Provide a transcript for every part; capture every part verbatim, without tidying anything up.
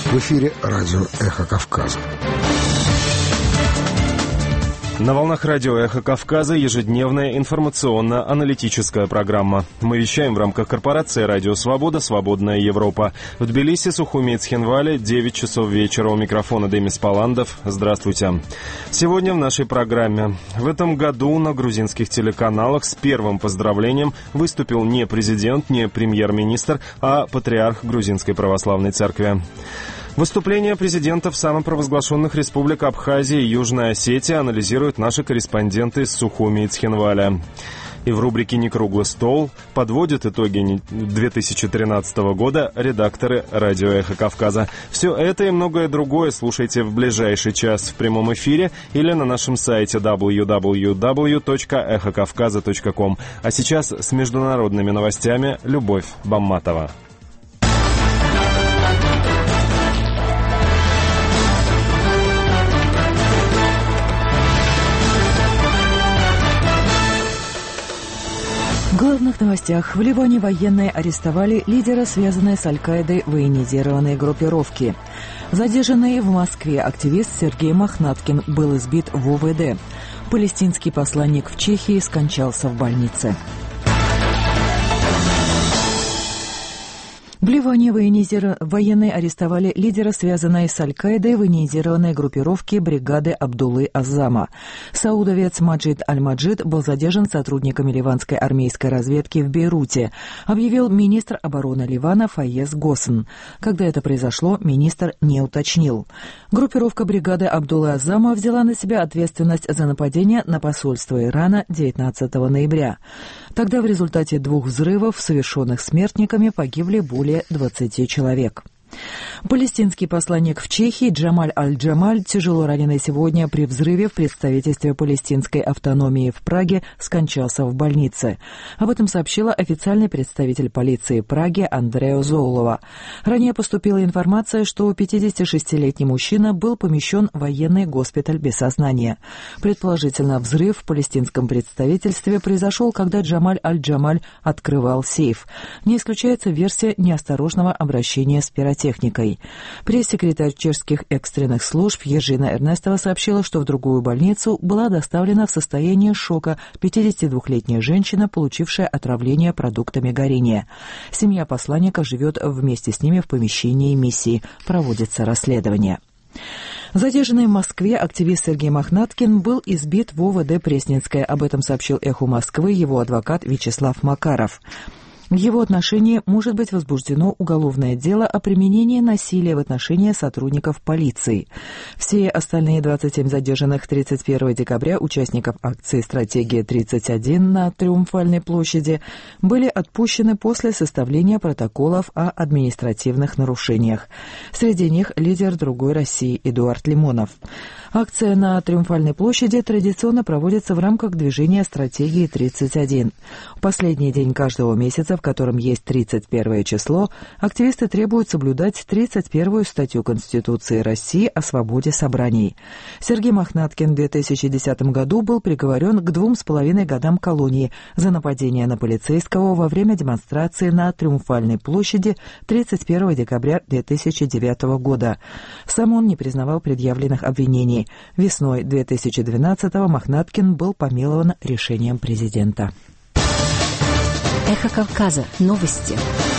В эфире радио «Эхо Кавказа». На волнах радио «Эхо Кавказа» ежедневная информационно-аналитическая программа. Мы вещаем в рамках корпорации «Радио Свобода. Свободная Европа». В Тбилиси, Сухуми и Цхинвале, девять часов вечера. У микрофона Демис Паландов. Здравствуйте. Сегодня в нашей программе. В этом году на грузинских телеканалах с первым поздравлением выступил не президент, не премьер-министр, а патриарх Грузинской Православной Церкви. Выступления президентов самопровозглашенных республик Абхазия и Южная Осетия анализируют наши корреспонденты из Сухуми и Цхинваля. И в рубрике «Не круглый стол» подводят итоги две тысячи тринадцатого года редакторы радио «Эхо Кавказа». Все это и многое другое слушайте в ближайший час в прямом эфире или на нашем сайте дабл ю дабл ю дабл ю точка эхо кавказа точка ком. А сейчас с международными новостями Любовь Бамматова. В главных новостях. В Ливане военные арестовали лидера, связанной с Аль-Каидой военизированной группировки. Задержанный в Москве активист Сергей Мохнаткин был избит в о вэ дэ. Палестинский посланник в Чехии скончался в больнице. В Ливане военизир... военные арестовали лидера, связанной с Аль-Каидой военизированной группировки бригады Абдуллы Аззама. Саудовец Маджид Аль-Маджид был задержан сотрудниками ливанской армейской разведки в Бейруте, объявил министр обороны Ливана Фаез Госн. Когда это произошло, министр не уточнил. Группировка бригады Абдуллы Аззама взяла на себя ответственность за нападение на посольство Ирана девятнадцатого ноября. Тогда в результате двух взрывов, совершенных смертниками, погибли более двадцати человек. Палестинский посланник в Чехии Джамаль Аль-Джамаль, тяжело раненый сегодня при взрыве в представительстве палестинской автономии в Праге, скончался в больнице. Об этом сообщила официальный представитель полиции Праги Андрео Зоулова. Ранее поступила информация, что пятидесятишестилетний мужчина был помещен в военный госпиталь без сознания. Предположительно, взрыв в палестинском представительстве произошел, когда Джамаль Аль-Джамаль открывал сейф. Не исключается версия неосторожного обращения с пиротехникой. Техникой. Пресс-секретарь чешских экстренных служб Ежина Эрнестова сообщила, что в другую больницу была доставлена в состоянии шока пятидесятидвухлетняя женщина, получившая отравление продуктами горения. Семья посланника живет вместе с ними в помещении миссии. Проводится расследование. Задержанный в Москве активист Сергей Мохнаткин был избит в о вэ дэ Пресненское. Об этом сообщил «Эху Москвы» его адвокат Вячеслав Макаров. В его отношении может быть возбуждено уголовное дело о применении насилия в отношении сотрудников полиции. Все остальные двадцать семь задержанных тридцать первого декабря участников акции «Стратегия тридцать один» на Триумфальной площади были отпущены после составления протоколов о административных нарушениях. Среди них лидер «Другой России» Эдуард Лимонов. Акция на Триумфальной площади традиционно проводится в рамках движения «Стратегии тридцать один». В последний день каждого месяца, в котором есть тридцать первое число, активисты требуют соблюдать тридцать первую статью Конституции России о свободе собраний. Сергей Мохнаткин в две тысячи десятом году был приговорен к двум с половиной годам колонии за нападение на полицейского во время демонстрации на Триумфальной площади тридцать первого декабря две тысячи девятого года. Сам он не признавал предъявленных обвинений. Весной две тысячи двенадцатого Мохнаткин был помилован решением президента. Эхо Кавказа. Новости.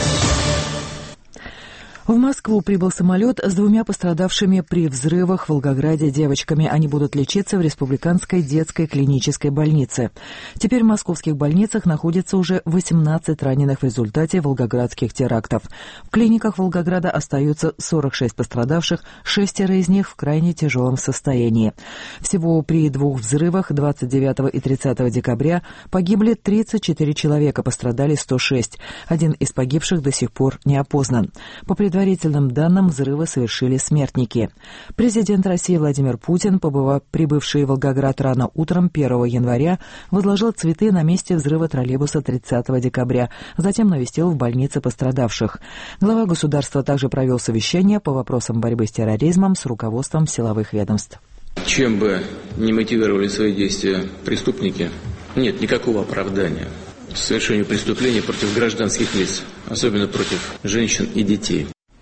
В Москву прибыл самолет с двумя пострадавшими при взрывах в Волгограде девочками. Они будут лечиться в Республиканской детской клинической больнице. Теперь в московских больницах находится уже восемнадцать раненых в результате волгоградских терактов. В клиниках Волгограда остаются сорок шесть пострадавших, шестеро из них в крайне тяжелом состоянии. Всего при двух взрывах двадцать девятого и тридцатого декабря погибли тридцать четыре человека, пострадали сто шесть. Один из погибших до сих пор не опознан. По предварительным предварительным данным, взрывы совершили смертники. Президент России Владимир Путин, побывав, прибывший в Волгоград рано утром первого января, возложил цветы на месте взрыва троллейбуса тридцатого декабря, затем навестил в больнице пострадавших. Глава государства также провел совещание по вопросам борьбы с терроризмом с руководством силовых ведомств. Чем бы ни мотивировали свои действия преступники, нет никакого оправдания совершению преступлений против гражданских лиц, особенно против женщин и детей.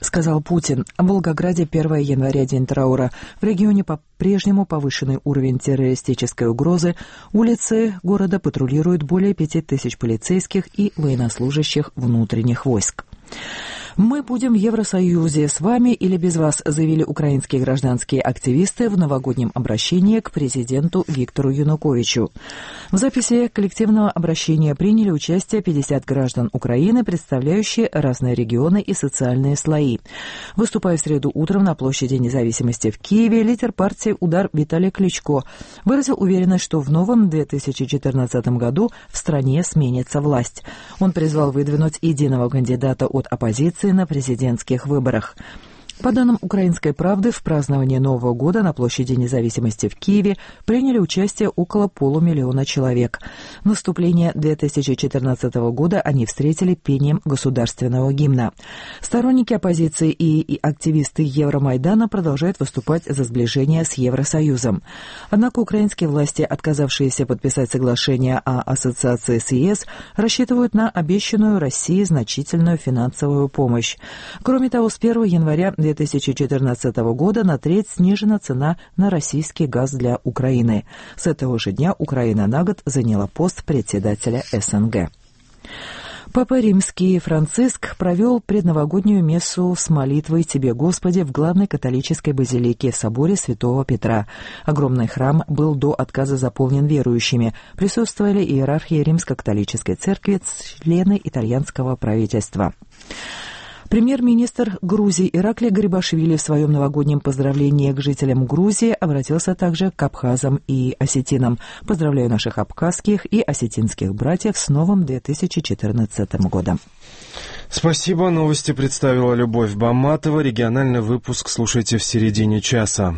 сказал Путин. В Волгограде первого января день траура. В регионе по-прежнему повышенный уровень террористической угрозы. Улицы города патрулируют более пяти тысяч полицейских и военнослужащих внутренних войск. «Мы будем в Евросоюзе с вами или без вас», заявили украинские гражданские активисты в новогоднем обращении к президенту Виктору Януковичу. В записи коллективного обращения приняли участие пятьдесят граждан Украины, представляющие разные регионы и социальные слои. Выступая в среду утром на площади Независимости в Киеве, лидер партии «Удар» Виталий Кличко выразил уверенность, что в новом две тысячи четырнадцатом году в стране сменится власть. Он призвал выдвинуть единого кандидата от оппозиции на президентских выборах. По данным «Украинской правды», в праздновании Нового года на площади Независимости в Киеве приняли участие около полумиллиона человек. Наступление две тысячи четырнадцатого года они встретили пением государственного гимна. Сторонники оппозиции и, и активисты Евромайдана продолжают выступать за сближение с Евросоюзом. Однако украинские власти, отказавшиеся подписать соглашение о ассоциации с ЕС, рассчитывают на обещанную России значительную финансовую помощь. Кроме того, с первого января две тысячи четырнадцатого года на треть снижена цена на российский газ для Украины. С этого же дня Украина на год заняла пост председателя СНГ. Папа Римский Франциск провел предновогоднюю мессу с молитвой «Тебе, Господи» в главной католической базилике в соборе Святого Петра. Огромный храм был до отказа заполнен верующими. Присутствовали иерархи Римско-католической церкви, члены итальянского правительства. Премьер-министр Грузии Ираклий Гарибашвили в своем новогоднем поздравлении к жителям Грузии обратился также к абхазам и осетинам. Поздравляю наших абхазских и осетинских братьев с новым две тысячи четырнадцатым годом. Спасибо. Новости представила Любовь Баматова. Региональный выпуск слушайте в середине часа.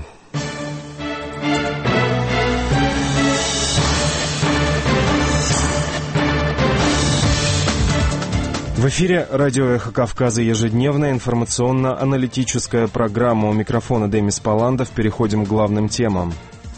В эфире радио «Эхо Кавказа» ежедневная информационно-аналитическая программа. У микрофона Демис Паландов. Переходим к главным темам.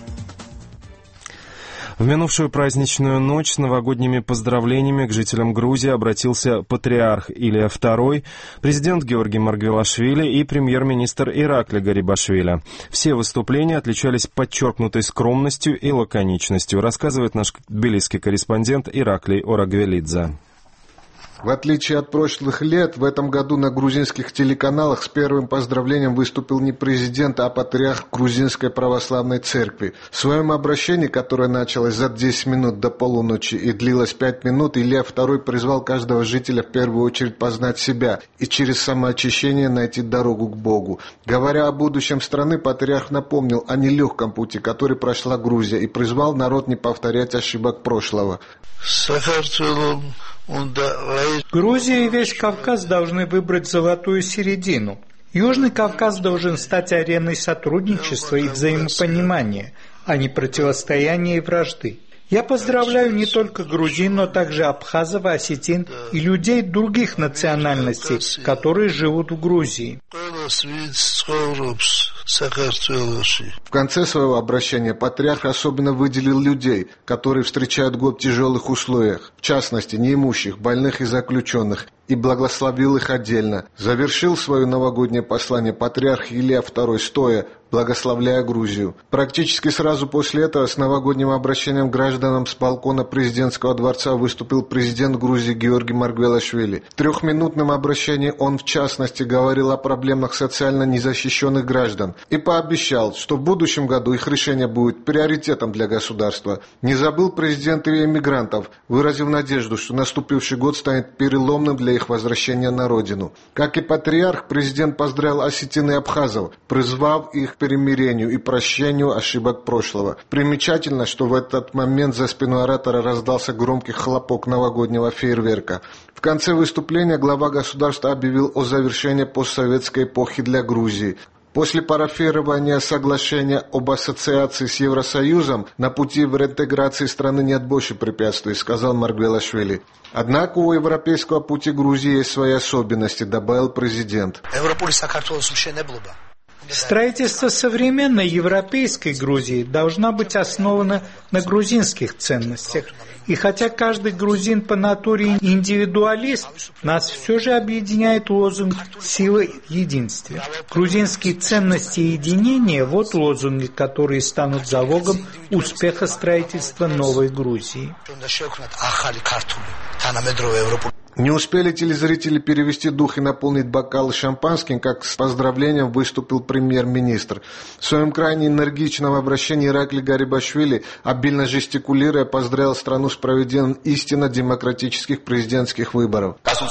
В минувшую праздничную ночь с новогодними поздравлениями к жителям Грузии обратился патриарх Илия второй, президент Георгий Маргвелашвили и премьер-министр Ираклий Гарибашвили. Все выступления отличались подчеркнутой скромностью и лаконичностью, рассказывает наш тбилисский корреспондент Ираклий Орагвелидзе. В отличие от прошлых лет, в этом году на грузинских телеканалах с первым поздравлением выступил не президент, а патриарх Грузинской православной церкви. В своем обращении, которое началось за десять минут до полуночи и длилось пять минут, Илья второй призвал каждого жителя в первую очередь познать себя и через самоочищение найти дорогу к Богу. Говоря о будущем страны, патриарх напомнил о нелегком пути, который прошла Грузия, и призвал народ не повторять ошибок прошлого. Грузия и весь Кавказ должны выбрать золотую середину. Южный Кавказ должен стать ареной сотрудничества и взаимопонимания, а не противостояния и вражды. Я поздравляю не только грузин, но также абхазов, осетин и людей других национальностей, которые живут в Грузии. В конце своего обращения патриарх особенно выделил людей, которые встречают год в тяжелых условиях, в частности, неимущих, больных и заключенных, и благословил их отдельно. Завершил свое новогоднее послание патриарх Илья второй стоя, благословляя Грузию. Практически сразу после этого с новогодним обращением к гражданам с балкона президентского дворца выступил президент Грузии Георгий Маргвелашвили. В трехминутном обращении он, в частности, говорил о проблемах социально незащищенных граждан и пообещал, что в будущем году их решение будет приоритетом для государства. Не забыл президент и эмигрантов, выразив надежду, что наступивший год станет переломным для их возвращения на родину. Как и патриарх, президент поздравил осетин и абхазов, призвав их к примирению и прощению ошибок прошлого. Примечательно, что в этот момент за спиной оратора раздался громкий хлопок новогоднего фейерверка. В конце выступления глава государства объявил о завершении постсоветской эпохи для Грузии. После парафирования соглашения об ассоциации с Евросоюзом на пути в реинтеграции страны нет больше препятствий, сказал Маргвелашвили. Однако у европейского пути Грузии есть свои особенности, добавил президент. Строительство современной европейской Грузии должно быть основано на грузинских ценностях. И хотя каждый грузин по натуре индивидуалист, нас все же объединяет лозунг «Сила в единстве». Грузинские ценности и единения – вот лозунги, которые станут залогом успеха строительства новой Грузии. Не успели телезрители перевести дух и наполнить бокалы шампанским, как с поздравлением выступил премьер-министр. В своем крайне энергичном обращении Ираклий Гарибашвили, обильно жестикулируя, поздравил страну с проведением истинно демократических президентских выборов.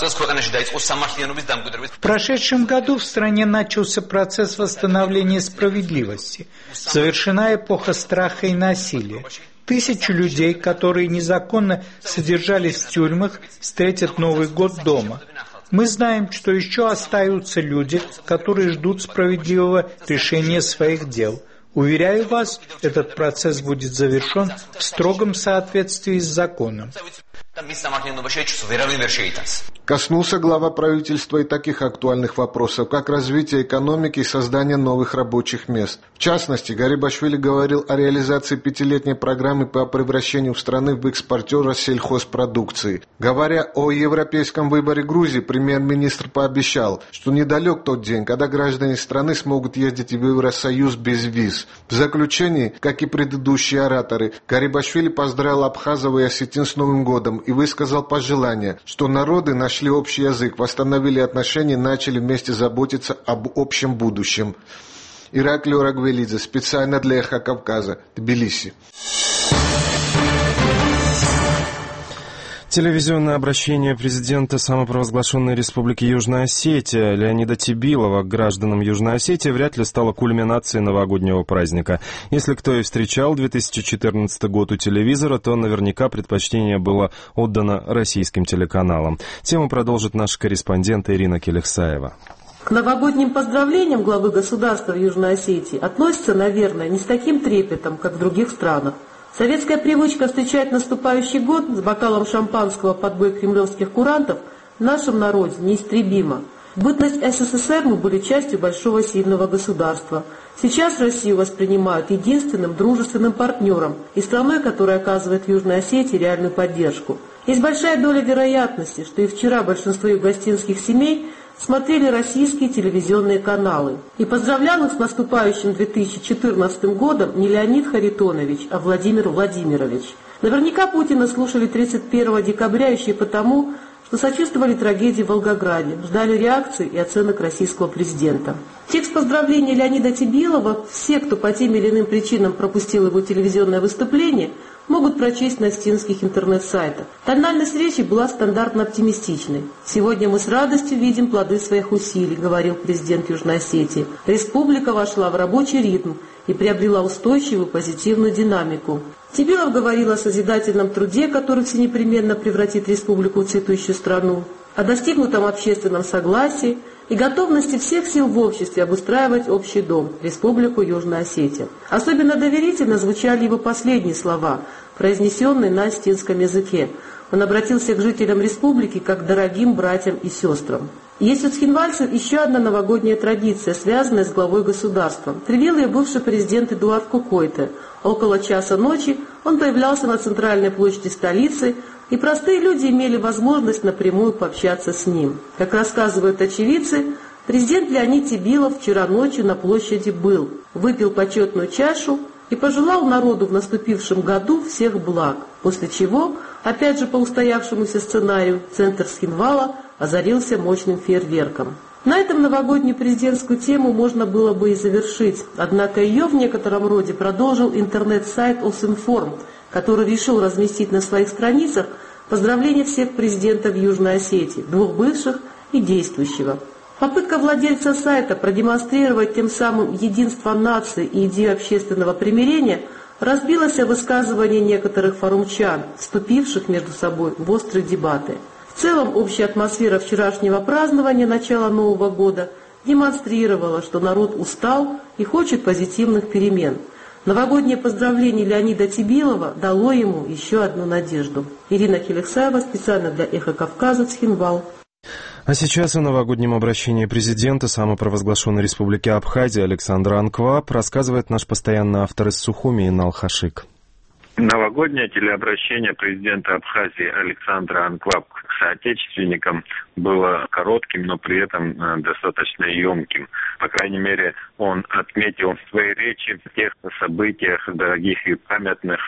В прошедшем году в стране начался процесс восстановления справедливости. Завершена эпоха страха и насилия. Тысячи людей, которые незаконно содержались в тюрьмах, встретят Новый год дома. Мы знаем, что еще остаются люди, которые ждут справедливого решения своих дел. Уверяю вас, этот процесс будет завершен в строгом соответствии с законом. Коснулся глава правительства и таких актуальных вопросов, как развитие экономики и создание новых рабочих мест. В частности, Гарибашвили говорил о реализации пятилетней программы по превращению страны в экспортера сельхозпродукции. Говоря о европейском выборе Грузии, премьер-министр пообещал, что недалек тот день, когда граждане страны смогут ездить в Евросоюз без виз. В заключении, как и предыдущие ораторы, Гарибашвили поздравил абхазов и осетин с Новым годом и высказал пожелание, что народы нашли общий язык, восстановили отношения и начали вместе заботиться об общем будущем. Ираклий Орагвелидзе, специально для Эхо Кавказа, Тбилиси. Телевизионное обращение президента самопровозглашенной Республики Южная Осетия Леонида Тебилова к гражданам Южной Осетии вряд ли стало кульминацией новогоднего праздника. Если кто и встречал две тысячи четырнадцатый год у телевизора, то наверняка предпочтение было отдано российским телеканалам. Тему продолжит наш корреспондент Ирина Келехсаева. К новогодним поздравлениям главы государства в Южной Осетии относятся, наверное, не с таким трепетом, как в других странах. Советская привычка встречать наступающий год с бокалом шампанского под бой кремлевских курантов в нашем народе неистребима. В бытность СССР мы были частью большого сильного государства. Сейчас Россию воспринимают единственным дружественным партнером и страной, которая оказывает Южной Осетии реальную поддержку. Есть большая доля вероятности, что и вчера большинство югостинских семей смотрели российские телевизионные каналы. И поздравлял их с наступающим две тысячи четырнадцатым годом не Леонид Харитонович, а Владимир Владимирович. Наверняка Путина слушали тридцать первого декабря еще и потому, что сочувствовали трагедии в Волгограде, ждали реакции и оценок российского президента. Текст поздравления Леонида Тебилова все, кто по тем или иным причинам пропустил его телевизионное выступление, могут прочесть на остинских интернет-сайтах. Тональность речи была стандартно оптимистичной. «Сегодня мы с радостью видим плоды своих усилий», — говорил президент Южной Осетии. «Республика вошла в рабочий ритм и приобрела устойчивую позитивную динамику». Тебилов говорил о созидательном труде, который всенепременно превратит республику в цветущую страну, о достигнутом общественном согласии и готовности всех сил в обществе обустраивать общий дом – Республику Южная Осетия. Особенно доверительно звучали его последние слова, произнесенные на остинском языке. Он обратился к жителям республики как к дорогим братьям и сестрам. Есть у цхинвальцев еще одна новогодняя традиция, связанная с главой государства. Привел ее бывший президент Эдуард Кукойте. Около часа ночи он появлялся на центральной площади столицы, и простые люди имели возможность напрямую пообщаться с ним. Как рассказывают очевидцы, президент Леонид Тебилов вчера ночью на площади был, выпил почетную чашу и пожелал народу в наступившем году всех благ, после чего, опять же по устоявшемуся сценарию, центр Цхинвала озарился мощным фейерверком. На этом новогоднюю президентскую тему можно было бы и завершить, однако ее в некотором роде продолжил интернет-сайт Осинформ, который решил разместить на своих страницах поздравления всех президентов Южной Осетии, двух бывших и действующего. Попытка владельца сайта продемонстрировать тем самым единство нации и идею общественного примирения разбилась о высказывании некоторых форумчан, вступивших между собой в острые дебаты. В целом, общая атмосфера вчерашнего празднования начала Нового года демонстрировала, что народ устал и хочет позитивных перемен. Новогоднее поздравление Леонида Тебилова дало ему еще одну надежду. Ирина Келехсаева, специально для Эхо Кавказа, Цхинвал. А сейчас о новогоднем обращении президента самопровозглашенной республики Абхазия Александра Анкваб рассказывает наш постоянный автор из Сухуми Инал Хашик. Новогоднее телеобращение президента Абхазии Александра Анкваб к соотечественникам было коротким, но при этом достаточно емким. По крайней мере, он отметил в своей речи тех событиях, дорогих и памятных,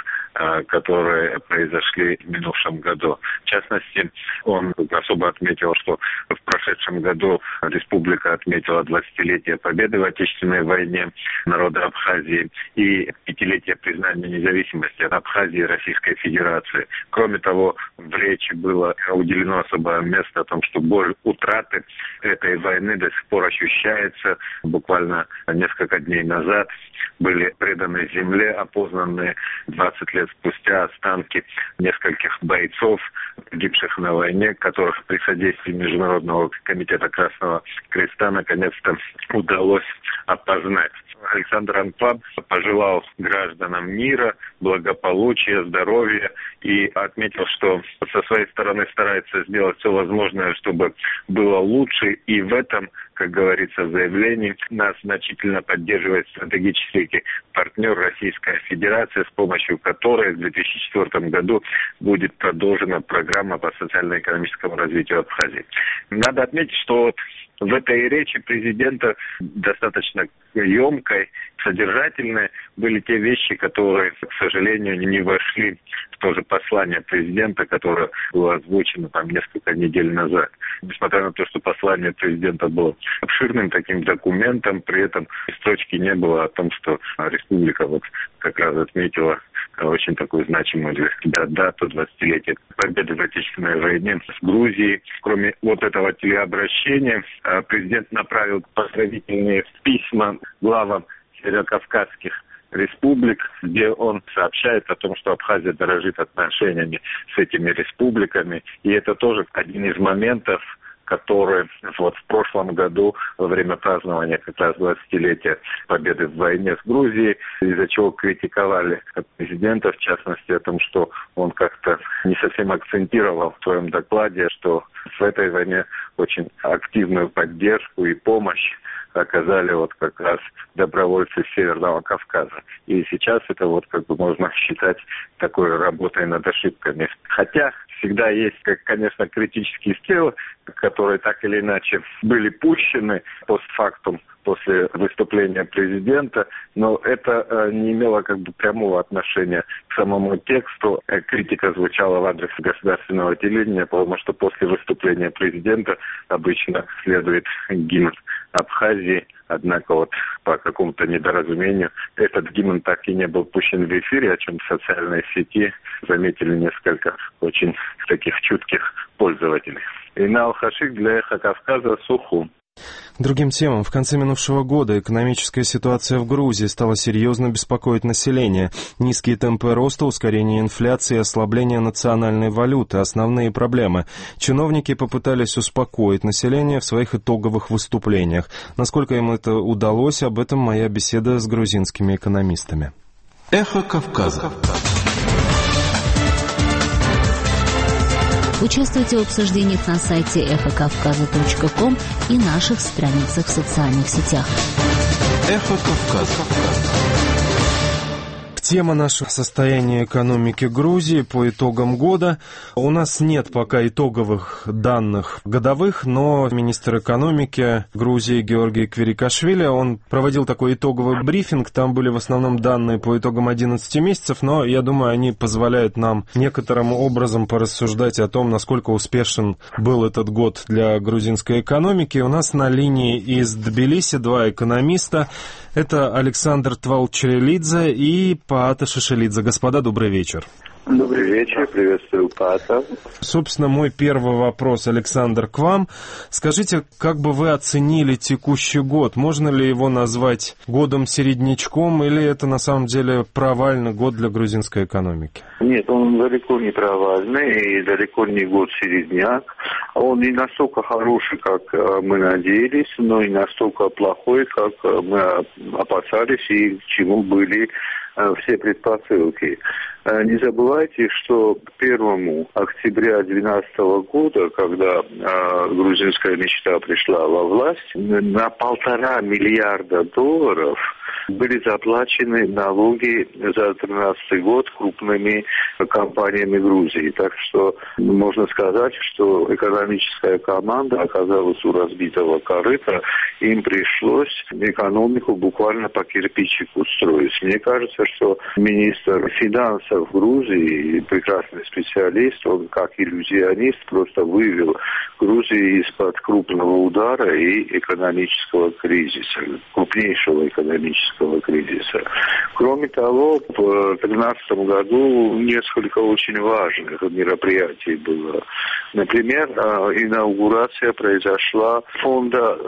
которые произошли в минувшем году. В частности, он особо отметил, что в прошедшем году республика отметила двадцатилетие победы в Отечественной войне народа Абхазии и пятилетие признания независимости от Абхазии и Российской Федерации. Кроме того, в речи было уделено особое место о том, что боль утраты этой войны до сих пор ощущается. Буквально несколько дней назад были преданы земле, опознанные двадцать лет спустя останки нескольких бойцов, погибших на войне, которых при содействии Международного комитета Красного Креста наконец-то удалось опознать. Александр Анкваб пожелал гражданам мира, благополучия, здоровья и отметил, что со своей стороны старается сделать все возможное, чтобы было лучше. И в этом, как говорится в заявлении, нас значительно поддерживает стратегический партнер Российская Федерация, с помощью которой в две тысячи четвёртом году будет продолжена программа по социально-экономическому развитию Абхазии. Надо отметить, что в этой речи президента достаточно емкой, содержательной были те вещи, которые, к сожалению, не вошли в то же послание президента, которое было озвучено там несколько недель назад. Несмотря на то, что послание президента было обширным таким документом, при этом строчки не было о том, что республика вот как раз отметила очень такую значимую дату двадцатилетия победы в Отечественной войне с Грузией. Кроме вот этого телеобращения, президент направил поздравительные письма главам северокавказских республик, где он сообщает о том, что Абхазия дорожит отношениями с этими республиками. И это тоже один из моментов, которые вот в прошлом году во время празднования как раз двадцатилетия победы в войне с Грузией, из-за чего критиковали президента, в частности, о том, что он как-то не совсем акцентировал в своем докладе, что в этой войне очень активную поддержку и помощь оказали вот как раз добровольцы Северного Кавказа. И сейчас это вот как бы можно считать такой работой над ошибками. Хотя всегда есть, как, конечно, критические стрелы, которые так или иначе были пущены постфактум после выступления президента, но это э, не имело как бы прямого отношения к самому тексту. Критика звучала в адрес государственного телевидения, потому что после выступления президента обычно следует гимн Абхазии, однако вот по какому-то недоразумению этот гимн так и не был пущен в эфире, о чем в социальной сети заметили несколько очень таких чутких пользователей. Инал Хашик для Эхо Кавказа, Сухум. Другим темам. В конце минувшего года экономическая ситуация в Грузии стала серьезно беспокоить население. Низкие темпы роста, ускорение инфляции и ослабление национальной валюты – основные проблемы. Чиновники попытались успокоить население в своих итоговых выступлениях. Насколько им это удалось, об этом моя беседа с грузинскими экономистами. Эхо Кавказа. Участвуйте в обсуждениях на сайте эхо кавказа точка ком и наших страницах в социальных сетях. Эхо Кавказа. Тема нашего состояния экономики Грузии по итогам года. У нас нет пока итоговых данных годовых, но министр экономики Грузии Георгий Квирикашвили, он проводил такой итоговый брифинг, там были в основном данные по итогам одиннадцати месяцев, но я думаю, они позволяют нам некоторым образом порассуждать о том, насколько успешен был этот год для грузинской экономики. У нас на линии из Тбилиси два экономиста. Это Александр Твалчерелидзе и Паата Шишелидзе. Господа, добрый вечер. Добрый вечер, приветствую, Паата. Собственно, мой первый вопрос, Александр, к вам. Скажите, как бы вы оценили текущий год? Можно ли его назвать годом-середнячком, или это на самом деле провальный год для грузинской экономики? Нет, он далеко не провальный и далеко не год-середняк. Он не настолько хороший, как мы надеялись, но и настолько плохой, как мы опасались и к чему были все предпосылки. Не забывайте, что к первому октября две тысячи двенадцатого года, когда э, грузинская мечта пришла во власть, на полтора миллиарда долларов были заплачены налоги за две тысячи тринадцатый год крупными компаниями Грузии. Так что можно сказать, что экономическая команда оказалась у разбитого корыта, им пришлось экономику буквально по кирпичику строить. Мне кажется, что министр финансов Грузии, прекрасный специалист, он как иллюзионист просто вывел Грузию из-под крупного удара и экономического кризиса, крупнейшего экономического кризиса. Кроме того, в две тысячи тринадцатом году несколько очень важных мероприятий было. Например, инаугурация произошла фонда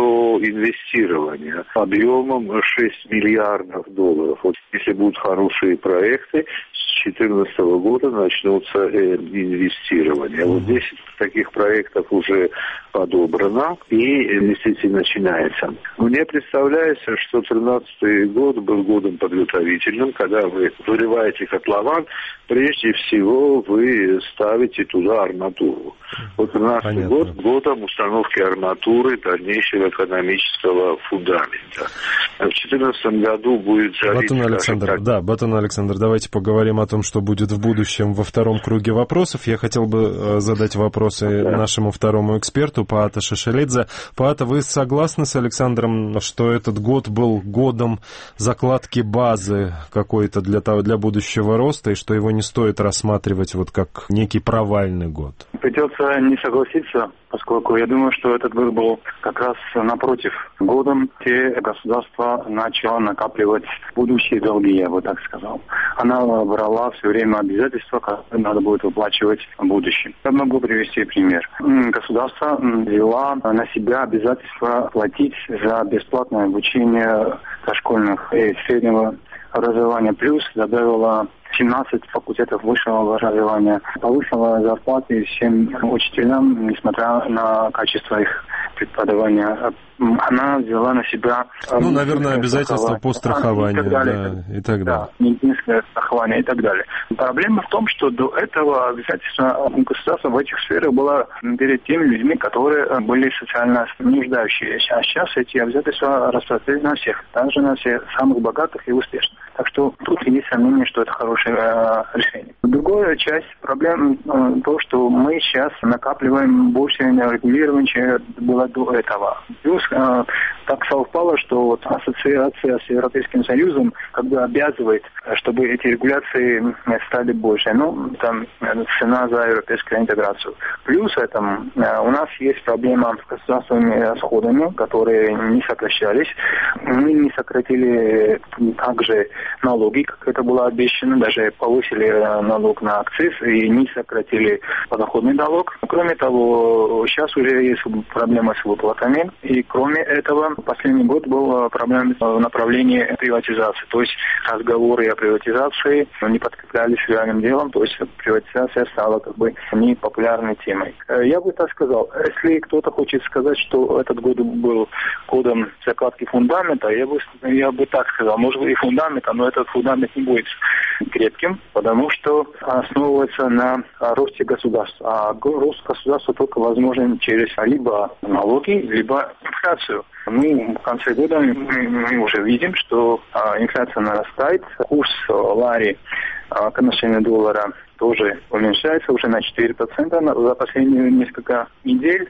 соинвестирования объемом шесть миллиардов долларов. Вот если будут хорошие проекты, с две тысячи четырнадцатого года начнутся инвестирования. Вот десять таких проектов уже подобрано, и инвестиции начинаются. Мне представляется, что тринадцатый год был годом подготовительным, когда вы выливаете котлован, прежде всего вы ставите туда арматуру. Вот тринадцатый год годом установки арматуры дальнейшего экономического фундамента. В две тысячи четырнадцатом году будет зависеть... Батун Александр, так... да, Батун Александр, давайте поговорим о том, что будет в будущем во втором круге вопросов. Я хотел бы задать вопросы да. нашему второму эксперту, Паата Шишелидзе. Паата, вы согласны с Александром, что этот год был годом закладки базы какой-то для, того, для будущего роста, и что его не стоит рассматривать вот как некий провальный год? Придется не согласиться, поскольку я думаю, что этот год был как раз напротив годом, где государство начало накапливать будущие долги, я бы так сказал. Она брала все время обязательства, которые надо будет выплачивать в будущем. Я могу привести пример. Государство взяло на себя обязательство платить за бесплатное обучение дошкольных и среднего образования, плюс добавила семнадцать факультетов высшего образования, повысила зарплаты всем учителям, несмотря на качество их преподавания. Она взяла на себя... Ну, наверное, обязательства по страхованию, и так далее, да, и так далее. Да, медицинское страхование и так далее. Проблема в том, что до этого обязательства государства в этих сферах было перед теми людьми, которые были социально нуждающиеся. А сейчас эти обязательства распространены на всех, также на всех самых богатых и успешных. Так что тут есть сомнение, что это хорошее э, решение. Другая часть проблем э, то, что мы сейчас накапливаем больше регулирования, чем было до этого. Плюс э, так совпало, что вот ассоциация с Европейским Союзом как бы обязывает, чтобы эти регуляции стали больше. Ну, там цена за европейскую интеграцию. Плюс этом э, у нас есть проблема с государственными расходами, которые не сокращались. Мы не сократили также налоги, как это было обещано, даже повысили налог на акциз и не сократили подоходный налог. Кроме того, сейчас уже есть проблема с выплатами, и кроме этого, последний год был проблема в направлении приватизации, то есть разговоры о приватизации не подкреплялись реальным делом, то есть приватизация стала как бы непопулярной темой. Я бы так сказал, если кто-то хочет сказать, что этот год был годом закладки фундамента, я бы, я бы так сказал, может быть и фундамента, но этот фундамент не будет крепким, потому что основывается на росте государства. А рост государства только возможен через либо налоги, либо инфляцию. Мы в конце года мы, мы уже видим, что а, инфляция нарастает, курс лари а, к отношению доллара тоже уменьшается уже на четыре процента за последние несколько недель.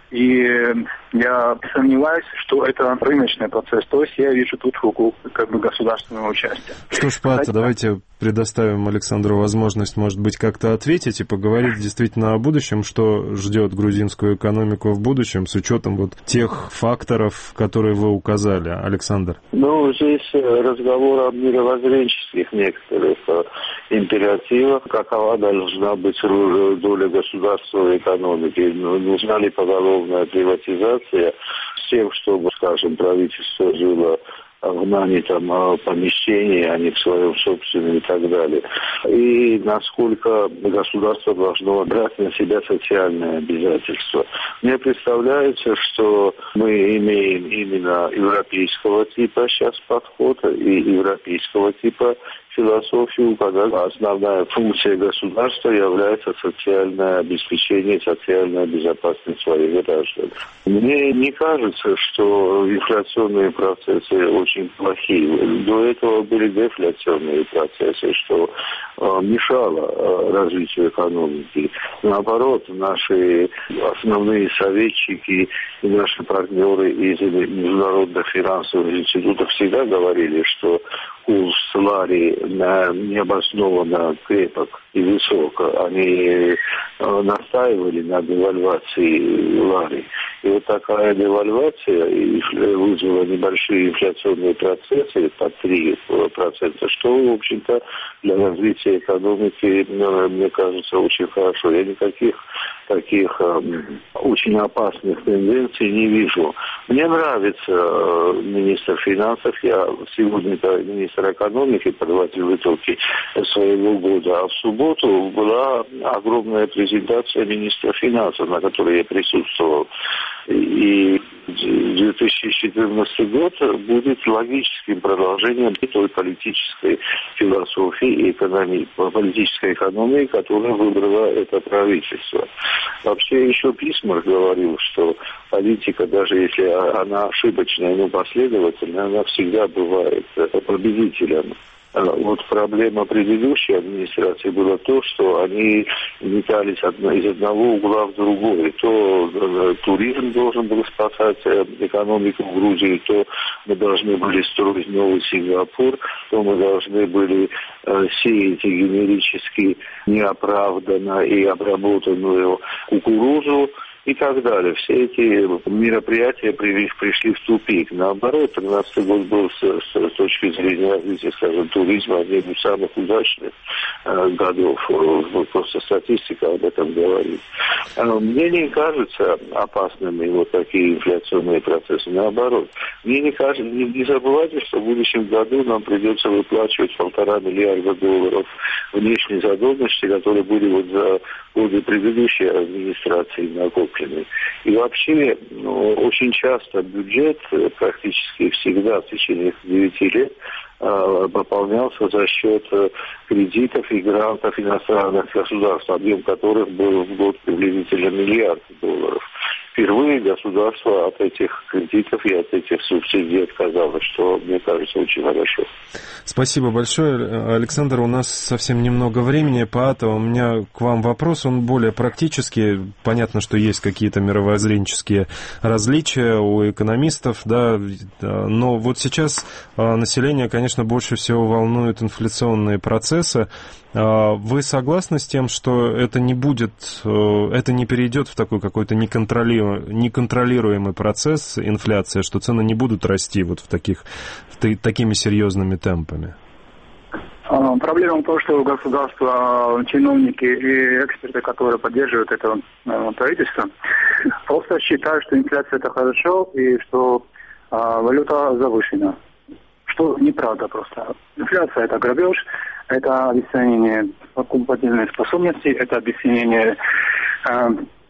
И я сомневаюсь, что это рыночный процесс. То есть я вижу тут руку как бы государственного участия. Что ж, Паата, давайте предоставим Александру возможность, может быть, как-то ответить и поговорить действительно о будущем, что ждет грузинскую экономику в будущем с учетом вот тех факторов, которые вы указали. Александр. Ну, здесь разговор о мировоззренческих некоторых императивах. Какова должна быть доля государства в экономике? Нужна ли поголовная приватизация с тем, чтобы, скажем, правительство жило в нанятом помещении, а не в своем собственном и так далее. И насколько государство должно брать на себя социальные обязательства. Мне представляется, что мы имеем именно европейского типа сейчас подход и европейского типа философию, когда основная функция государства является социальное обеспечение, социальная безопасность своих граждан. Мне не кажется, что инфляционные процессы очень плохие. До этого были дефляционные процессы, что э, мешало э, развитию экономики. Наоборот, наши основные советчики и наши партнеры из международных финансовых институтов всегда говорили, что курс лари необоснованно крепок и высок. Они настаивали на девальвации лари. И вот такая девальвация вызвала небольшие инфляционные процессы по три процента, что, в общем-то, для развития экономики, мне кажется, очень хорошо. Я никаких таких э, очень опасных тенденций не вижу. Мне нравится э, министр финансов. Я сегодня-то министр экономики, подводитель итоги своего года. А в субботу была огромная презентация министра финансов, на которой я присутствовал. И две тысячи четырнадцатый год будет логическим продолжением той политической философии и экономии, политической экономии, которую выбрало это правительство. Вообще еще Бисмарк говорил, что политика, даже если она ошибочная, но последовательная, она всегда бывает победителем. Вот проблема предыдущей администрации была то, что они метались из одного угла в другой. То туризм должен был спасать экономику в Грузии, то мы должны были строить новый Сингапур, то мы должны были сеять генерически неоправданно и обработанную кукурузу и так далее. Все эти мероприятия пришли в тупик. Наоборот, тринадцатый год был с, с, с точки зрения развития, скажем, туризма одним из самых удачных э, годов. Просто статистика об этом говорит. Мне не кажется опасными вот такие инфляционные процессы. Наоборот. Мне не кажется, не, не забывайте, что в будущем году нам придется выплачивать полтора миллиарда долларов внешней задолженности, которые были вот за годы предыдущей администрации накоплены. И вообще, ну, очень часто бюджет, практически всегда в течение девяти лет, э, пополнялся за счет кредитов и грантов иностранных государств, объем которых был в год приблизительно миллиард долларов. Впервые государство от этих кредитов и от этих субсидий отказалось, что, мне кажется, очень хорошо. Спасибо большое, Александр. У нас совсем немного времени, поэтому у меня к вам вопрос, он более практический. Понятно, что есть какие-то мировоззренческие различия у экономистов, да, но вот сейчас население, конечно, больше всего волнует инфляционные процессы. Вы согласны с тем, что это не будет, это не перейдет в такой какой-то неконтролируемый, неконтролируемый процесс инфляции, что цены не будут расти вот в таких, в такими серьезными темпами? Проблема в том, что государство, чиновники и эксперты, которые поддерживают это правительство, просто считают, что инфляция это хорошо и что валюта завышена. Что неправда просто. Инфляция это грабеж, это обесценение покупательной способности, это обесценение э,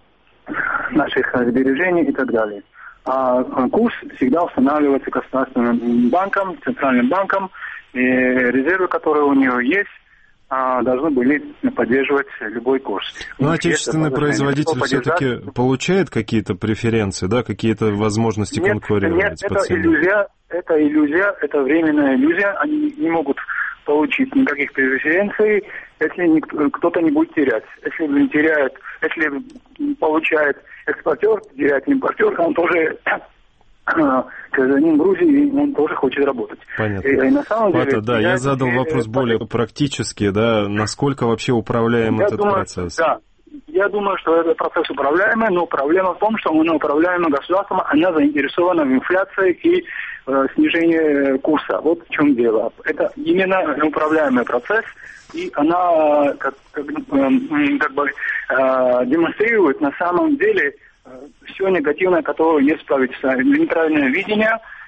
наших сбережений и так далее. А курс всегда устанавливается государственным банком, центральным банком, и резервы, которые у него есть, должны были поддерживать любой курс. Но отечественный производитель все-таки получает какие-то преференции, да, какие-то возможности нет, конкурировать нет, по цене? Это иллюзия, это иллюзия, это временная иллюзия. Они не могут получить никаких преференций, если кто-то не будет терять. Если он теряет, если получает экспортер, теряет импортер, он тоже гражданин Грузии, он тоже хочет работать. Понятно. И, и на самом деле, Это, да, я, я задал и, вопрос более практически, да, насколько вообще управляем я этот думаю, процесс? Да, я думаю, что этот процесс управляемый, но проблема в том, что он управляемый государством, она заинтересована в инфляции и э, снижении курса. Вот в чем дело. Это именно управляемый процесс, и она как, как, э, как бы э, демонстрирует на самом деле все негативное, которое есть в правительстве. Неправильное видение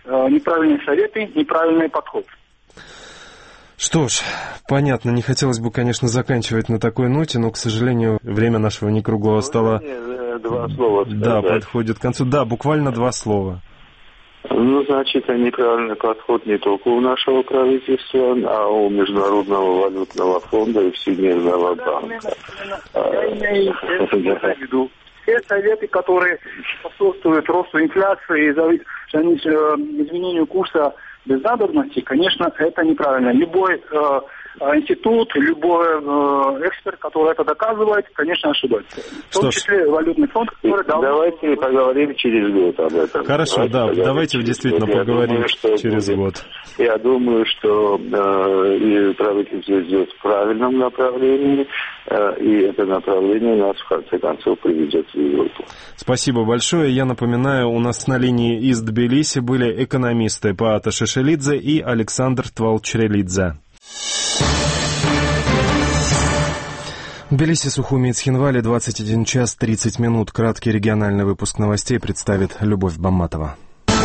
неправильные советы, неправильный подход. Что ж, понятно, не хотелось бы, конечно, заканчивать на такой ноте, но, к сожалению, время нашего некруглого стола... Два слова сказать. Да, подходит к концу. Да, буквально два слова. Ну, значит, неправильный подход не только у нашего правительства, а у Международного валютного фонда и Всемирного банка. Я имею в виду все советы, которые способствуют росту инфляции и изменению курса без надобности, конечно, это неправильно. Любой э, институт, любой э, эксперт, который это доказывает, конечно, ошибается. В том Что числе валютный фонд, который... Давайте поговорим через год об этом. Хорошо, давайте да, давайте действительно год. поговорим думаю, через будет, год. Я думаю, что э, и правительство идет в правильном направлении, э, и это направление нас, в конце концов, приведет в Европу. Спасибо большое. Я напоминаю, у нас на линии из Тбилиси были экономисты Паата Шишелидзе и Александр Твалчрелидзе. В Тбилиси, Сухуми и Цхинвале двадцать один час тридцать минут. Краткий региональный выпуск новостей представит Любовь Бамматова.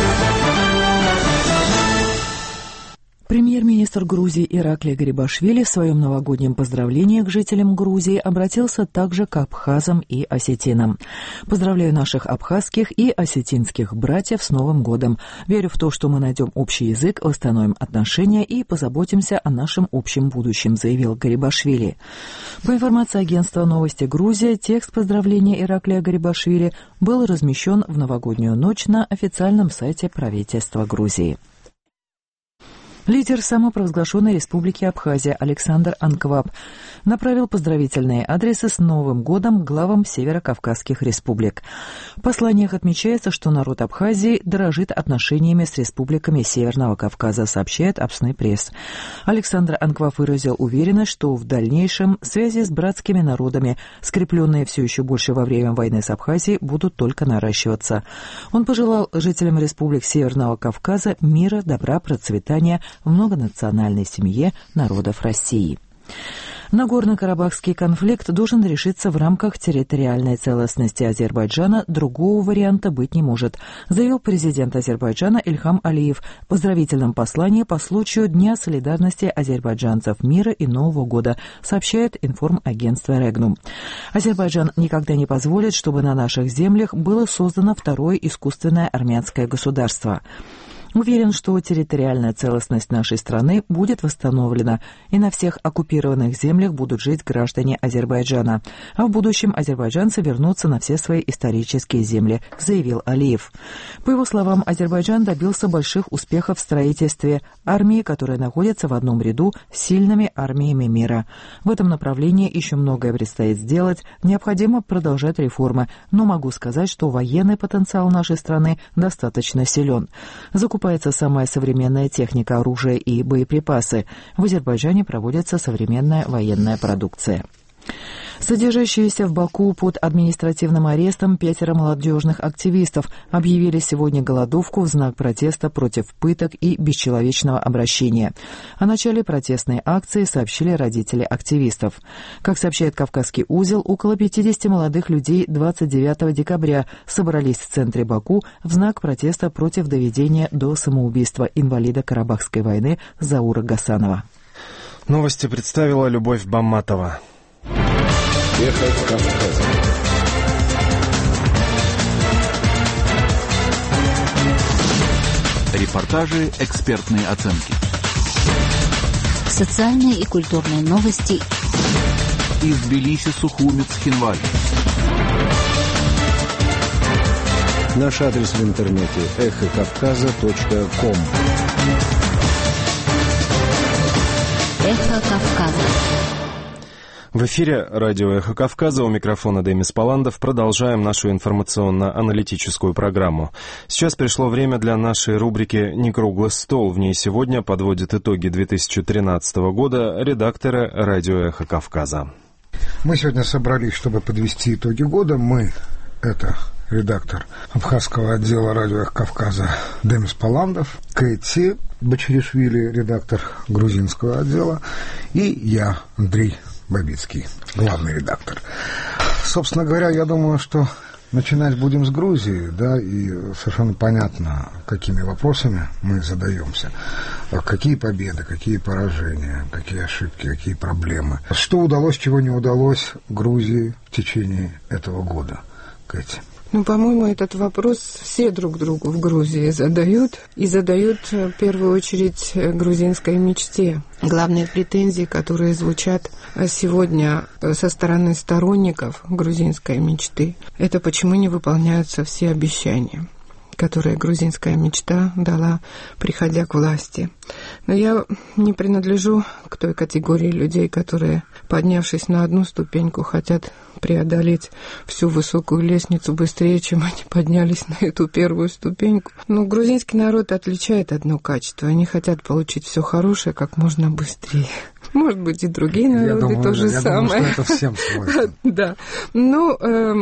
Премьер-министр Грузии Ираклий Гарибашвили в своем новогоднем поздравлении к жителям Грузии обратился также к абхазам и осетинам. «Поздравляю наших абхазских и осетинских братьев с Новым годом. Верю в то, что мы найдем общий язык, восстановим отношения и позаботимся о нашем общем будущем», заявил Гарибашвили. По информации агентства «Новости Грузия», текст поздравления Ираклия Гарибашвили был размещен в новогоднюю ночь на официальном сайте правительства Грузии. Лидер самопровозглашенной республики Абхазия Александр Анкваб направил поздравительные адресы с Новым годом главам северокавказских республик. В посланиях отмечается, что народ Абхазии дорожит отношениями с республиками Северного Кавказа, сообщает Апсны пресс. Александр Анкваб выразил уверенность, что в дальнейшем связи с братскими народами, скрепленные все еще больше во время войны с Абхазией, будут только наращиваться. Он пожелал жителям республик Северного Кавказа мира, добра, процветания в многонациональной семье народов России. Нагорно-Карабахский конфликт должен решиться в рамках территориальной целостности Азербайджана, другого варианта быть не может, заявил президент Азербайджана Ильхам Алиев в поздравительном послании по случаю Дня солидарности азербайджанцев мира и Нового года, сообщает информагентство Регнум. Азербайджан никогда не позволит, чтобы на наших землях было создано второе искусственное армянское государство. Уверен, что территориальная целостность нашей страны будет восстановлена, и на всех оккупированных землях будут жить граждане Азербайджана, а в будущем азербайджанцы вернутся на все свои исторические земли, заявил Алиев. По его словам, Азербайджан добился больших успехов в строительстве армии, которая находится в одном ряду с сильными армиями мира. В этом направлении еще многое предстоит сделать, необходимо продолжать реформы, но могу сказать, что военный потенциал нашей страны достаточно силен. Закупается самая современная техника, оружие и боеприпасы. В Азербайджане проводится современная военная продукция. Содержащиеся в Баку под административным арестом пятеро молодежных активистов объявили сегодня голодовку в знак протеста против пыток и бесчеловечного обращения. О начале протестной акции сообщили родители активистов. Как сообщает «Кавказский узел», около пятидесяти молодых людей двадцать девятого декабря собрались в центре Баку в знак протеста против доведения до самоубийства инвалида Карабахской войны Заура Гасанова. Новости представила Любовь Бамматова. Эхо Кавказа. Репортажи, экспертные оценки. Социальные и культурные новости. Из Тбилиси, Сухуми, Цхинвали. Наш адрес в интернете эхо кавказа точка ком. Эхо Кавказа. В эфире радио «Эхо Кавказа», у микрофона Демис Паландов. Продолжаем нашу информационно-аналитическую программу. Сейчас пришло время для нашей рубрики «Некруглый стол». В ней сегодня подводят итоги две тысячи тринадцатого года редакторы радио «Эхо Кавказа». Мы сегодня собрались, чтобы подвести итоги года. Мы — это редактор абхазского отдела радио «Эхо Кавказа» Демис Паландов, Кэти Бачаришвили, редактор грузинского отдела, и я, Андрей Бабицкий, главный редактор. Собственно говоря, я думаю, что Начинать будем с Грузии, да, и совершенно понятно, какими вопросами мы задаемся. Какие победы, какие поражения, какие ошибки, какие проблемы. Что удалось, чего не удалось Грузии в течение этого года, Кэти? Ну, по-моему, этот вопрос все друг другу в Грузии задают. И задают в первую очередь грузинской мечте. Главные претензии, которые звучат сегодня со стороны сторонников грузинской мечты, это почему не выполняются все обещания, которые грузинская мечта дала, приходя к власти. Но я не принадлежу к той категории людей, которые, поднявшись на одну ступеньку, хотят преодолеть всю высокую лестницу быстрее, чем они поднялись на эту первую ступеньку. Но грузинский народ отличает одно качество. Они хотят получить все хорошее как можно быстрее. Может быть, и другие народы думаю, то же я самое. Думаю, что это всем свойственно. Да. Но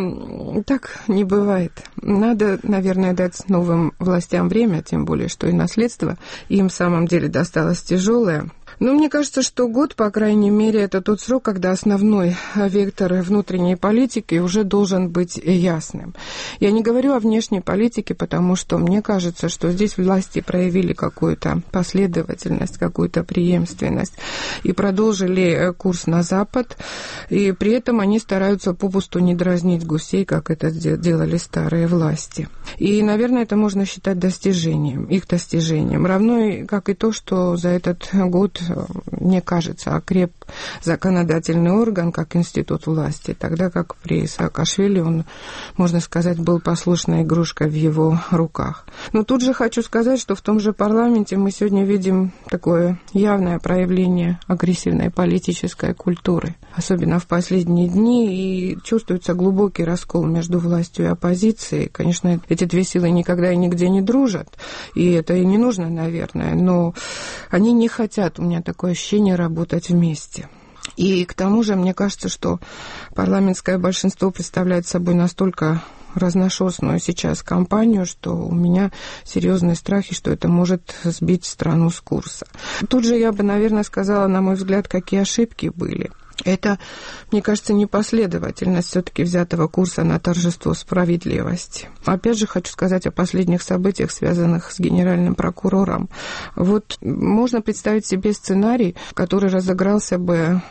э, так не бывает. Надо, наверное, дать новым властям время, тем более, что и наследство им в самом деле досталось тяжелое. Но мне кажется, что год, по крайней мере, это тот срок, когда основной вектор внутренней политики уже должен быть ясным. Я не говорю о внешней политике, потому что мне кажется, что здесь власти проявили какую-то последовательность, какую-то преемственность и продолжили курс на Запад, и при этом они стараются попусту не дразнить гусей, как это делали старые власти. И, наверное, это можно считать достижением, их достижением, равно как и то, что за этот год, мне кажется, окреп законодательный орган как институт власти, тогда как при Саакашвили он, можно сказать, был послушной игрушкой в его руках. Но тут же хочу сказать, что в том же парламенте мы сегодня видим такое явное проявление агрессивной политической культуры, особенно в последние дни, и чувствуется глубокий раскол между властью и оппозицией. Конечно, эти две силы никогда и нигде не дружат, и это и не нужно, наверное, но они не хотят, у меня такое ощущение, работать вместе. И к тому же, мне кажется, что парламентское большинство представляет собой настолько разношерстную сейчас кампанию, что у меня серьезные страхи, что это может сбить страну с курса. Тут же я бы, наверное, сказала, на мой взгляд, какие ошибки были. Это, мне кажется, непоследовательность все-таки взятого курса на торжество справедливости. Опять же, хочу сказать о последних событиях, связанных с генеральным прокурором. Вот можно представить себе сценарий, который разыгрался бы,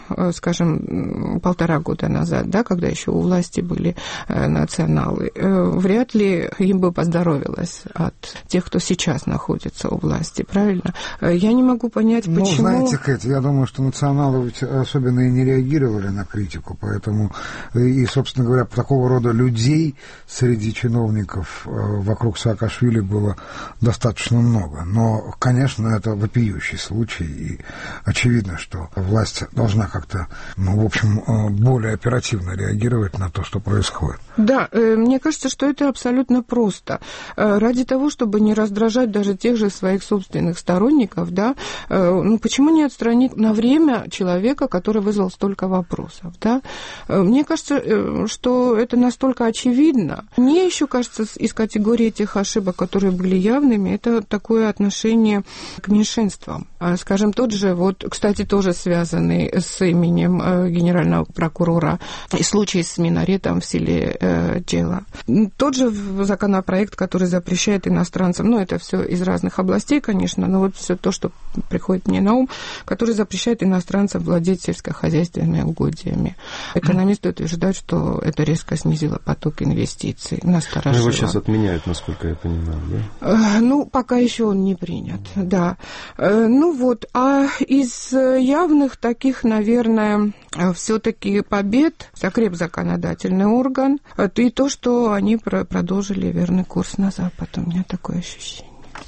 скажем, полтора года назад, да, когда еще у власти были националы. Вряд ли им бы поздоровилось от тех, кто сейчас находится у власти, правильно? Я не могу понять, почему... Ну, знаете, Кэти, я думаю, что националы ведь особенно и не реагируют реагировали на критику, поэтому и, собственно говоря, такого рода людей среди чиновников вокруг Саакашвили было достаточно много. Но, конечно, это вопиющий случай, и очевидно, что власть должна как-то, ну, в общем, более оперативно реагировать на то, что происходит. Да, мне кажется, что это абсолютно просто. Ради того, чтобы не раздражать даже тех же своих собственных сторонников, да, ну, почему не отстранить на время человека, который вызвал столько вопросов, да? Мне кажется, что это настолько очевидно. Мне еще кажется, из категории тех ошибок, которые были явными, это такое отношение к меньшинствам. Скажем, тот же, вот, кстати, тоже связанный с именем генерального прокурора, и случай с минаретом в селе Джела. Тот же законопроект, который запрещает иностранцам, ну, это все из разных областей, конечно, но вот все то, что приходит мне на ум, который запрещает иностранцам владеть сельскохозяйственными угодьями. Экономисты утверждают, что это резко снизило поток инвестиций. Насторожило. Его сейчас отменяют, насколько я понимаю, да? Ну, пока еще он не принят, да. Ну вот, а из явных таких, наверное, все-таки побед окреп законодательный орган, и то, что они продолжили верный курс на Запад. У меня такое ощущение.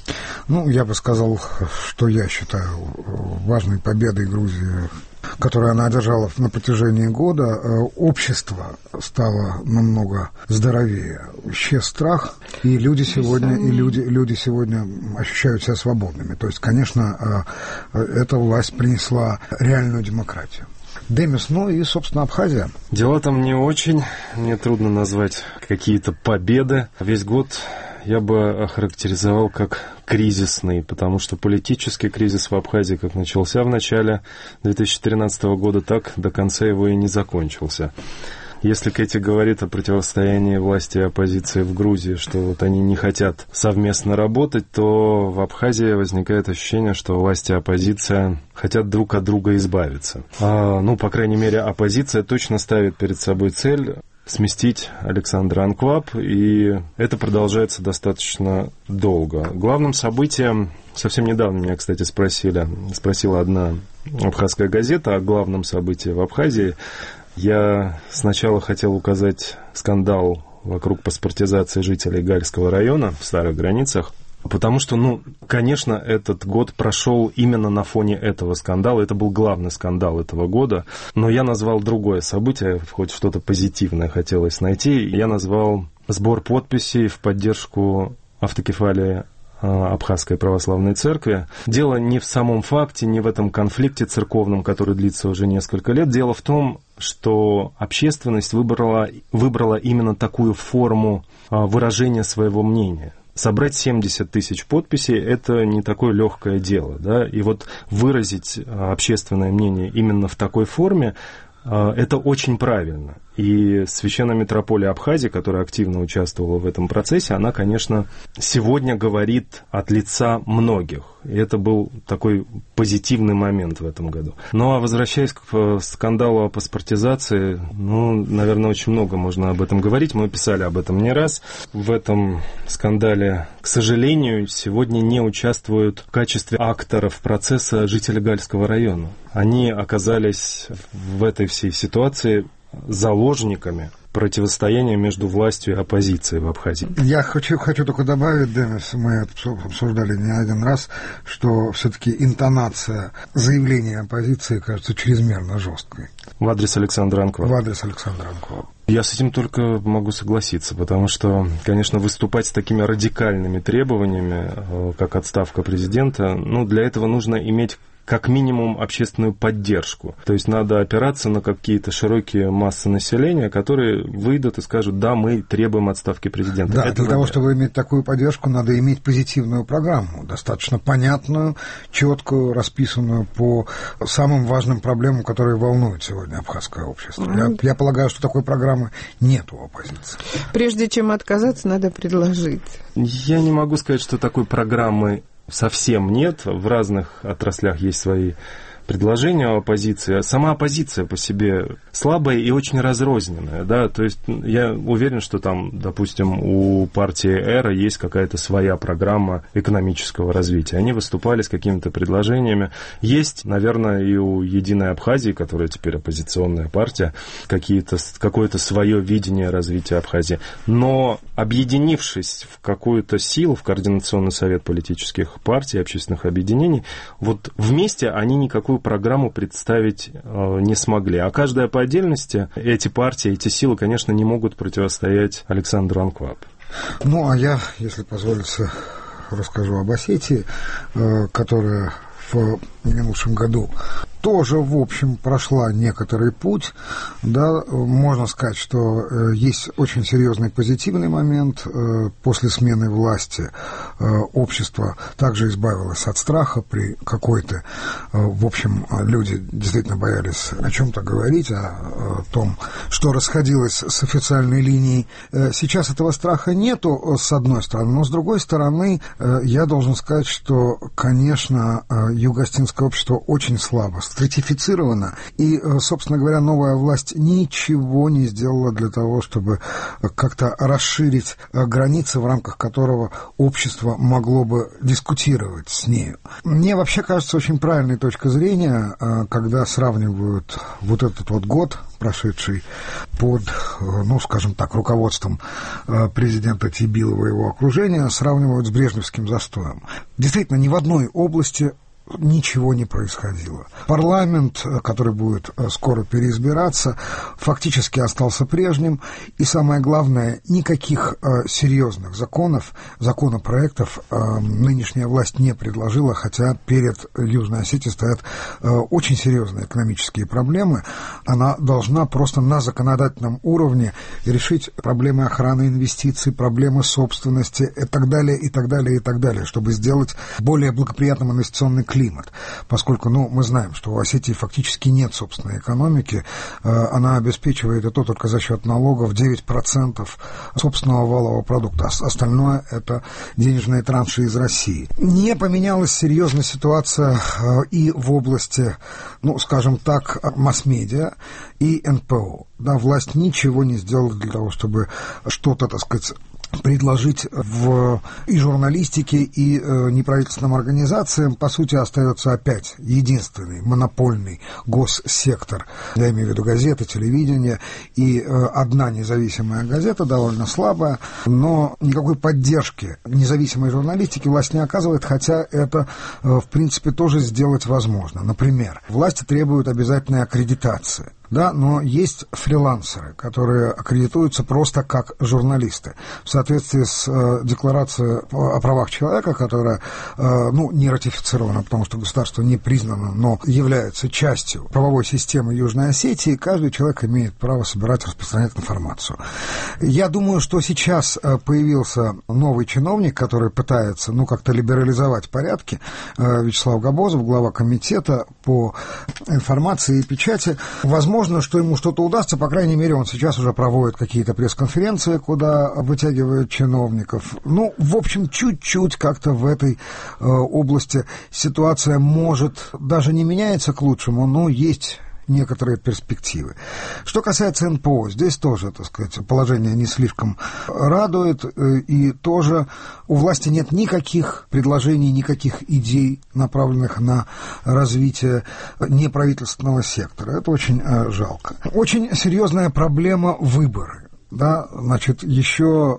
Ну, я бы сказал, что я считаю важной победой Грузии, которую она одержала на протяжении года. Общество стало намного здоровее. Исчез страх, и люди сегодня, и люди, люди сегодня ощущают себя свободными. То есть, конечно, эта власть принесла реальную демократию. Демис, ну и, собственно, Абхазия. Дела там не очень. Мне трудно назвать какие-то победы. Весь год я бы охарактеризовал как кризисный, потому что политический кризис в Абхазии как начался в начале две тысячи тринадцатого года, так до конца его и не закончился. Если Кэти говорит о противостоянии власти и оппозиции в Грузии, что вот они не хотят совместно работать, то в Абхазии возникает ощущение, что власть и оппозиция хотят друг от друга избавиться. А, ну, по крайней мере, оппозиция точно ставит перед собой цель сместить Александра Анкваб, и это продолжается достаточно долго. Главным событием, совсем недавно меня, кстати, спросили, спросила одна абхазская газета о главном событии в Абхазии. Я сначала хотел указать скандал вокруг паспортизации жителей Гальского района в Старых Границах, потому что, ну, конечно, этот год прошел именно на фоне этого скандала. Это был главный скандал этого года. Но я назвал другое событие, хоть что-то позитивное хотелось найти. Я назвал сбор подписей в поддержку автокефалии Абхазской православной церкви. Дело не в самом факте, не в этом конфликте церковном, который длится уже несколько лет. Дело в том, что общественность выбрала, выбрала именно такую форму выражения своего мнения. Собрать семьдесят тысяч подписей – это не такое легкое дело, да? И вот выразить общественное мнение именно в такой форме – это очень правильно. И Священная митрополия Абхазии, которая активно участвовала в этом процессе, она, конечно, сегодня говорит от лица многих. И это был такой позитивный момент в этом году. Ну, а возвращаясь к скандалу о паспортизации, ну, наверное, очень много можно об этом говорить. Мы писали об этом не раз. В этом скандале, к сожалению, сегодня не участвуют в качестве акторов процесса жители Гальского района. Они оказались в этой всей ситуации заложниками противостояния между властью и оппозицией в Абхазии. Я хочу, хочу только добавить, Денис, мы это обсуждали не один раз, что все-таки интонация заявления оппозиции кажется чрезмерно жесткой. В адрес Александра Анкваба. В адрес Александра Анкваба. Я с этим только могу согласиться, потому что, конечно, выступать с такими радикальными требованиями, как отставка президента, ну, для этого нужно иметь как минимум общественную поддержку. То есть надо опираться на какие-то широкие массы населения, которые выйдут и скажут: да, мы требуем отставки президента. Да, это для того, чтобы иметь такую поддержку, надо иметь позитивную программу, достаточно понятную, четкую, расписанную по самым важным проблемам, которые волнуют сегодня абхазское общество. Mm-hmm. Я, я полагаю, что такой программы нет у оппозиции. Прежде чем отказаться, надо предложить. Я не могу сказать, что такой программы совсем нет. В разных отраслях есть свои предложения у оппозиции. Сама оппозиция по себе слабая и очень разрозненная, да, то есть я уверен, что там, допустим, у партии «Эра» есть какая-то своя программа экономического развития. Они выступали с какими-то предложениями. Есть, наверное, и у «Единой Абхазии», которая теперь оппозиционная партия, какие-то, какое-то свое видение развития Абхазии. Но объединившись в какую-то силу, в Координационный совет политических партий, общественных объединений, вот вместе они никакую программу представить э, не смогли. А каждая по отдельности, эти партии, эти силы, конечно, не могут противостоять Александру Анкваб. Ну, а я, если позволится, расскажу об Осетии, э, которая в минувшем году тоже, в общем, прошла некоторый путь. Да, можно сказать, что э, есть очень серьезный позитивный момент. Э, после смены власти э, общество также избавилось от страха при какой-то... Э, в общем, люди действительно боялись о чем-то говорить, о, о том, что расходилось с официальной линией. Э, сейчас этого страха нету, с одной стороны, но с другой стороны, э, я должен сказать, что, конечно, э, юго-остинское общество очень слабо стратифицировано, и, собственно говоря, новая власть ничего не сделала для того, чтобы как-то расширить границы, в рамках которого общество могло бы дискутировать с нею. Мне вообще кажется очень правильной точка зрения, когда сравнивают вот этот вот год, прошедший под, ну, скажем так, руководством президента Тибилова и его окружения, сравнивают с брежневским застоем. Действительно, ни в одной области ничего не происходило. Парламент, который будет скоро переизбираться, фактически остался прежним, и самое главное, никаких э, серьезных законов, законопроектов э, нынешняя власть не предложила, хотя перед Южной Осетией стоят э, очень серьезные экономические проблемы. Она должна просто на законодательном уровне решить проблемы охраны инвестиций, проблемы собственности и так далее, и так далее, и так далее, чтобы сделать более благоприятным инвестиционный климат климат, поскольку, ну, мы знаем, что у Осетии фактически нет собственной экономики, она обеспечивает это только за счет налогов девять процентов собственного валового продукта, остальное это денежные транши из России. Не поменялась серьезно ситуация и в области, ну, скажем так, масс-медиа и эн пэ о. Да, власть ничего не сделала для того, чтобы что-то, так сказать, предложить в и журналистике, и э, неправительственным организациям. По сути, остается опять единственный монопольный госсектор, я имею в виду газеты, телевидение, и э, одна независимая газета, довольно слабая, но никакой поддержки независимой журналистики власть не оказывает, хотя это, э, в принципе, тоже сделать возможно. Например, власти требуют обязательной аккредитации. Да, но есть фрилансеры, которые аккредитуются просто как журналисты. В соответствии с э, декларацией о правах человека, которая, э, ну, не ратифицирована, потому что государство не признано, но является частью правовой системы Южной Осетии, каждый человек имеет право собирать и распространять информацию. Я думаю, что сейчас появился новый чиновник, который пытается, ну, как-то либерализовать порядки, э, Вячеслав Габозов, глава комитета по информации и печати. Возможно, Возможно, что ему что-то удастся, по крайней мере, он сейчас уже проводит какие-то пресс-конференции, куда вытягивают чиновников. Ну, в общем, чуть-чуть как-то в этой э, области ситуация может, даже не меняется к лучшему, но есть некоторые перспективы. Что касается эн пэ о, здесь тоже, так сказать, положение не слишком радует, и тоже у власти нет никаких предложений, никаких идей, направленных на развитие неправительственного сектора. Это очень жалко. Очень серьезная проблема — выборы. Да, значит, еще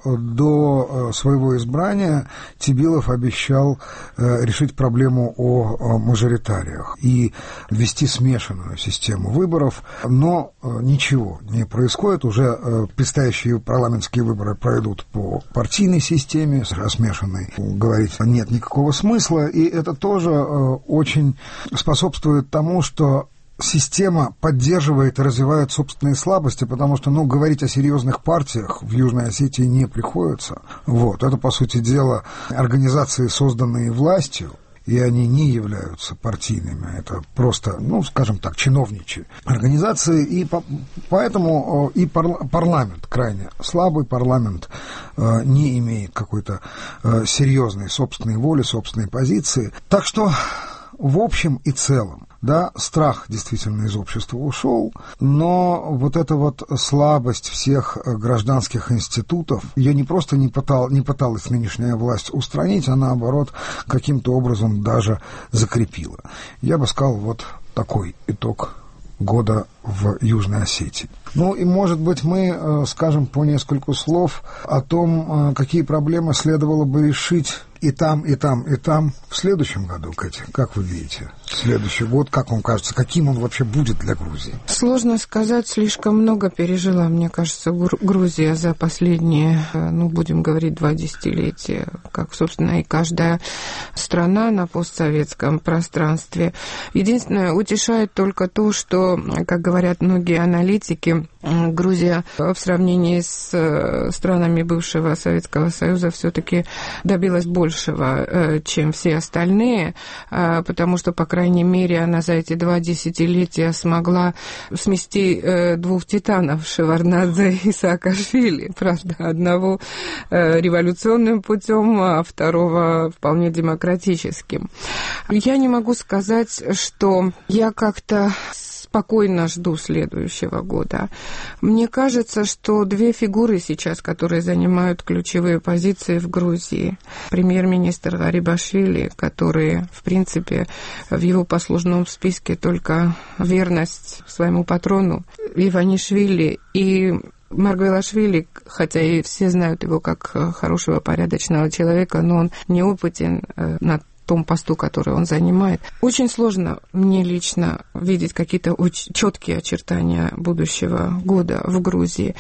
до своего избрания Тибилов обещал э, решить проблему о, о мажоритариях и ввести смешанную систему выборов, но э, ничего не происходит. Уже э, предстоящие парламентские выборы пройдут по партийной системе, о смешанной говорить нет никакого смысла, и это тоже э, очень способствует тому, что система поддерживает и развивает собственные слабости, потому что, ну, говорить о серьезных партиях в Южной Осетии не приходится. Вот, это, по сути дела, организации, созданные властью, и они не являются партийными, это просто, ну, скажем так, чиновничьи организации, и по, поэтому и парла, парламент крайне слабый, парламент э, не имеет какой-то э, серьезной собственной воли, собственной позиции. Так что, в общем и целом, да, страх действительно из общества ушел, но вот эта вот слабость всех гражданских институтов, ее не просто не, пытал, не пыталась нынешняя власть устранить, а наоборот каким-то образом даже закрепила. Я бы сказал, вот такой итог года в Южной Осетии. Ну и, может быть, мы э, скажем по нескольку слов о том, э, какие проблемы следовало бы решить и там, и там, и там в следующем году, Катя. Как вы видите? Следующий год, как вам кажется, каким он вообще будет для Грузии? Сложно сказать, слишком много пережила, мне кажется, Грузия за последние, ну, будем говорить, два десятилетия, как, собственно, и каждая страна на постсоветском пространстве. Единственное, утешает только то, что, как говорят многие аналитики, Грузия в сравнении с странами бывшего Советского Союза все-таки добилась большего, чем все остальные, потому что, по крайней мере, она за эти два десятилетия смогла смести двух титанов, Шеварднадзе и Саакашвили, правда, одного революционным путем, а второго вполне демократическим. Я не могу сказать, что я как-то спокойно жду следующего года. Мне кажется, что две фигуры сейчас, которые занимают ключевые позиции в Грузии. Премьер-министр Гарибашвили, который, в принципе, в его послужном списке только верность своему патрону Иванишвили, и Маргвелашвили, хотя и все знают его как хорошего, порядочного человека, но он неопытен на том посту, который он занимает. Очень сложно мне лично видеть какие-то очень четкие очертания будущего года в Грузии.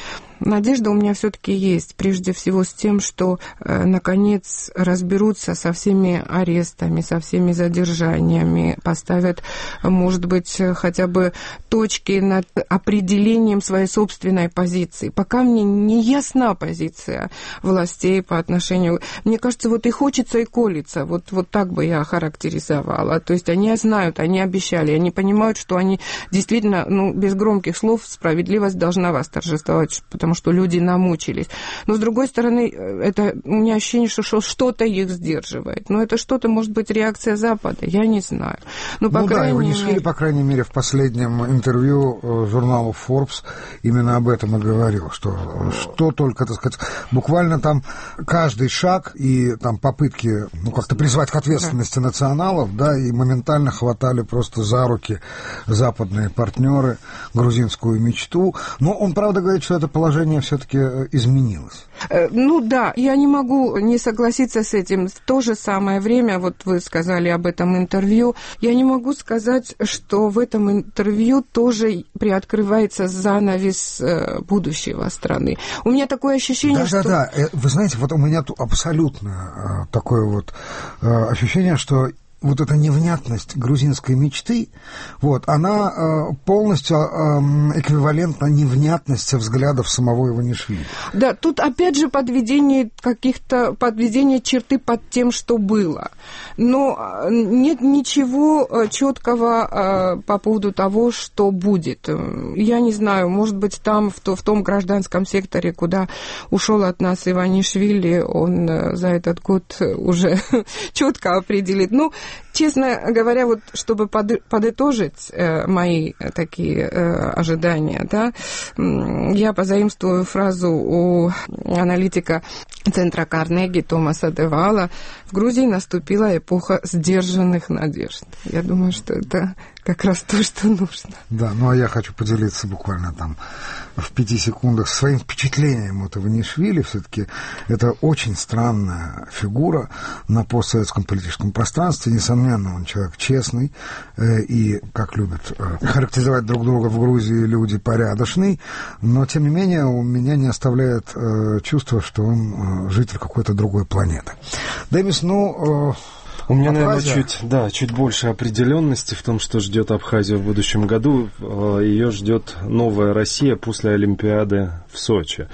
Надежда у меня все-таки есть, прежде всего с тем, что, э, наконец, разберутся со всеми арестами, со всеми задержаниями, поставят, может быть, хотя бы точки над определением своей собственной позиции. Пока мне не ясна позиция властей по отношению... Мне кажется, вот и хочется, и колется. Вот, вот так бы я характеризовала. То есть они знают, они обещали, они понимают, что они действительно, ну, без громких слов, справедливость должна восторжествовать, потому что люди намучились. Но, с другой стороны, это, у меня ощущение, что что-то их сдерживает. Но это что-то, может быть, реакция Запада, я не знаю. Но, по ну да, Иванишвили, мере... по крайней мере, в последнем интервью журналу Forbes именно об этом и говорил, что, что только, так сказать, буквально там каждый шаг и там попытки, ну, как-то призвать к ответственности да. националов, да, и моментально хватали просто за руки западные партнеры грузинскую мечту. Но он, правда, говорит, что это положение все-таки изменилось. Ну да, я не могу не согласиться с этим. В то же самое время, вот вы сказали об этом интервью, я не могу сказать, что в этом интервью тоже приоткрывается занавес будущего страны. У меня такое ощущение, да, что... Да, да, вы знаете, вот у меня тут абсолютно такое вот ощущение, что вот эта невнятность грузинской мечты, вот, она э, полностью э, эквивалентна невнятности взглядов самого Иванишвили. Да, тут опять же подведение каких-то, подведение черты под тем, что было. Но нет ничего четкого э, по поводу того, что будет. Я не знаю, может быть, там, в, то, в том гражданском секторе, куда ушел от нас Иванишвили, он э, за этот год уже четко определит. Ну, честно говоря, вот чтобы подытожить э, мои такие э, ожидания, да, я позаимствую фразу у аналитика центра Карнеги Томаса Девала: в Грузии наступила эпоха сдержанных надежд. Я думаю, что это как раз то, что нужно. Да, ну а я хочу поделиться буквально там в пяти секундах своим впечатлением от Иванишвили. Все-таки это очень странная фигура на постсоветском политическом пространстве. Несомненно, он человек честный э, и, как любят э, характеризовать друг друга в Грузии люди, порядочный, но, тем не менее, у меня не оставляет э, чувство, что он э, житель какой-то другой планеты. Демис, ну... Э, У меня, наверное, чуть, да, чуть больше определенности в том, что ждет Абхазию в будущем году. Ее ждет новая Россия после Олимпиады в Сочи.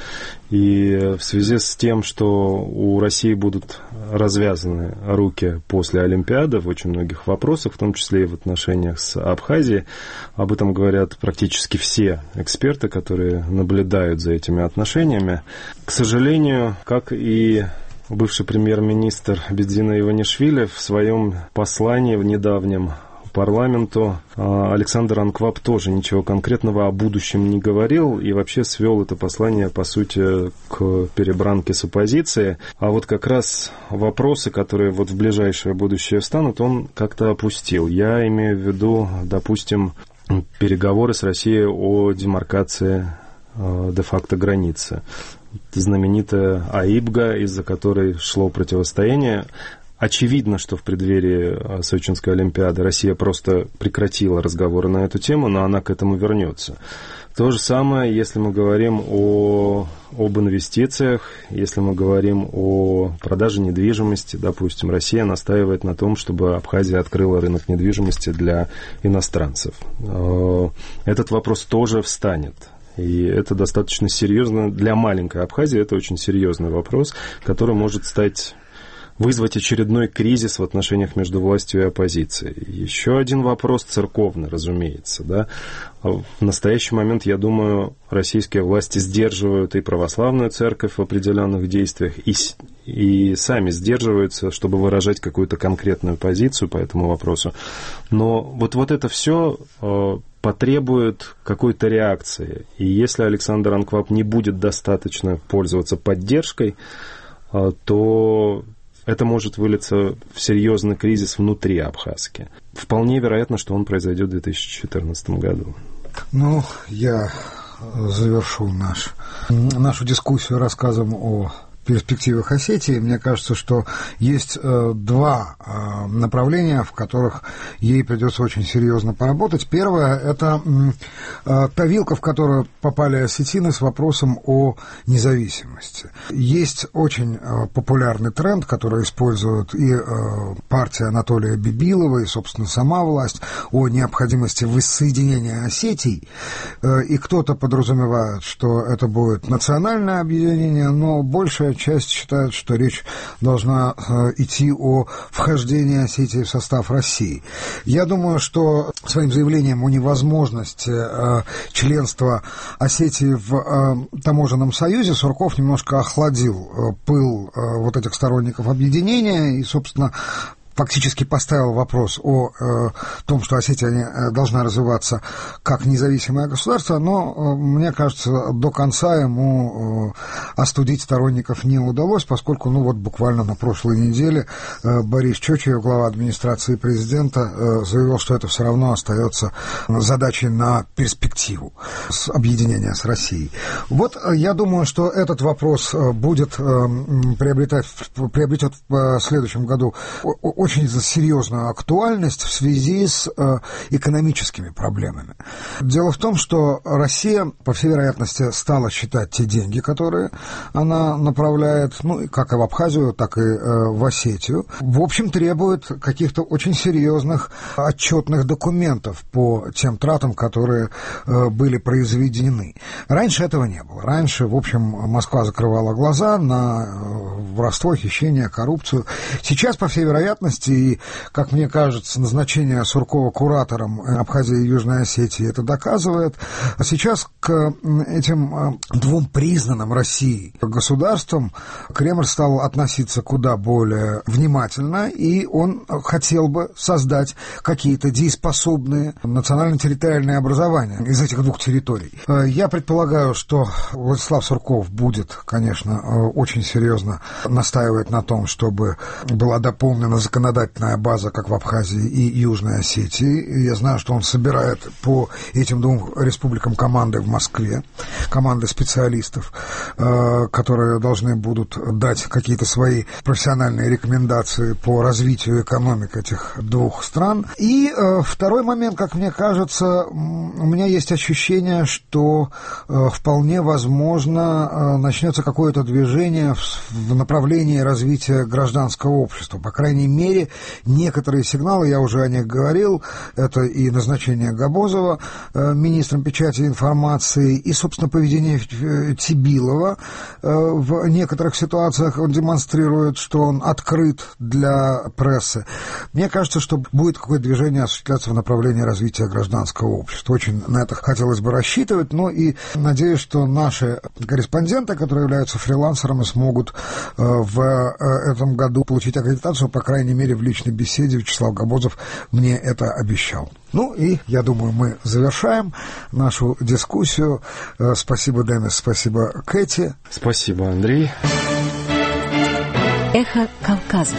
И в связи с тем, что у России будут развязаны руки после Олимпиады в очень многих вопросах, в том числе и в отношениях с Абхазией, об этом говорят практически все эксперты, которые наблюдают за этими отношениями. К сожалению, как и бывший премьер-министр Бедзина Иванишвили в своем послании в недавнем парламенту Александр Анквап тоже ничего конкретного о будущем не говорил и вообще свел это послание, по сути, к перебранке с оппозицией. А вот как раз вопросы, которые вот в ближайшее будущее встанут, он как-то опустил. Я имею в виду, допустим, переговоры с Россией о демаркации де-факто границы. Знаменитая АИБГА, из-за которой шло противостояние. Очевидно, что в преддверии Сочинской Олимпиады Россия просто прекратила разговоры на эту тему, но она к этому вернется. То же самое, если мы говорим о, об инвестициях, если мы говорим о продаже недвижимости, допустим, Россия настаивает на том, чтобы Абхазия открыла рынок недвижимости для иностранцев. Этот вопрос тоже встанет. И это достаточно серьезно. Для маленькой Абхазии это очень серьезный вопрос, который может стать, вызвать очередной кризис в отношениях между властью и оппозицией. Еще один вопрос церковный, разумеется. Да? В настоящий момент, я думаю, российские власти сдерживают и православную церковь в определенных действиях, и, и сами сдерживаются, чтобы выражать какую-то конкретную позицию по этому вопросу. Но вот, вот это все потребует какой-то реакции. И если Александр Анквап не будет достаточно пользоваться поддержкой, то это может вылиться в серьезный кризис внутри Абхазки. Вполне вероятно, что он произойдет в две тысячи четырнадцатом году. Ну, я завершу наш, нашу дискуссию рассказом о перспективах Осетии, мне кажется, что есть э, два э, направления, в которых ей придется очень серьезно поработать. Первое – это э, та вилка, в которую попали осетины с вопросом о независимости. Есть очень э, популярный тренд, который используют и э, партия Анатолия Бибилова, и, собственно, сама власть, о необходимости воссоединения Осетии. Э, и кто-то подразумевает, что это будет национальное объединение, но большая часть считает, что речь должна э, идти о вхождении Осетии в состав России. Я думаю, что своим заявлением о невозможности э, членства Осетии в э, таможенном союзе Сурков немножко охладил э, пыл э, вот этих сторонников объединения и, собственно, фактически поставил вопрос о э, том, что Осетия э, должна развиваться как независимое государство, но, э, мне кажется, до конца ему э, остудить сторонников не удалось, поскольку, ну вот буквально на прошлой неделе э, Борис Чочев, глава администрации президента, э, заявил, что это все равно остается задачей на перспективу с объединения с Россией. Вот э, я думаю, что этот вопрос э, будет э, приобретать, приобретет в следующем году очень серьезную актуальность в связи с э, экономическими проблемами. Дело в том, что Россия, по всей вероятности, стала считать те деньги, которые она направляет, ну, как и в Абхазию, так и э, в Осетию, в общем, требует каких-то очень серьезных отчетных документов по тем тратам, которые э, были произведены. Раньше этого не было. Раньше, в общем, Москва закрывала глаза на э, воровство, хищение, коррупцию. Сейчас, по всей вероятности, и, как мне кажется, назначение Суркова куратором Абхазии и Южной Осетии это доказывает. А сейчас к этим двум признанным Россией государствам Кремль стал относиться куда более внимательно, и он хотел бы создать какие-то дееспособные национально-территориальные образования из этих двух территорий. Я предполагаю, что Владислав Сурков будет, конечно, очень серьезно настаивать на том, чтобы была дополнена законодательная законодательная база, как в Абхазии и Южной Осетии. Я знаю, что он собирает по этим двум республикам команды в Москве, команды специалистов, которые должны будут дать какие-то свои профессиональные рекомендации по развитию экономик этих двух стран. И второй момент, как мне кажется, у меня есть ощущение, что вполне возможно начнется какое-то движение в направлении развития гражданского общества. По крайней мере, некоторые сигналы, я уже о них говорил, это и назначение Габозова министром печати и информации, и, собственно, поведение Тибилова в некоторых ситуациях. Он демонстрирует, что он открыт для прессы. Мне кажется, что будет какое-то движение осуществляться в направлении развития гражданского общества. Очень на это хотелось бы рассчитывать, но и надеюсь, что наши корреспонденты, которые являются фрилансерами, смогут в этом году получить аккредитацию, по крайней мере, в личной беседе Вячеслав Габозов мне это обещал. Ну и, я думаю, мы завершаем нашу дискуссию. Спасибо, Денис, спасибо, Кэти. Спасибо, Андрей. Эхо Кавказа.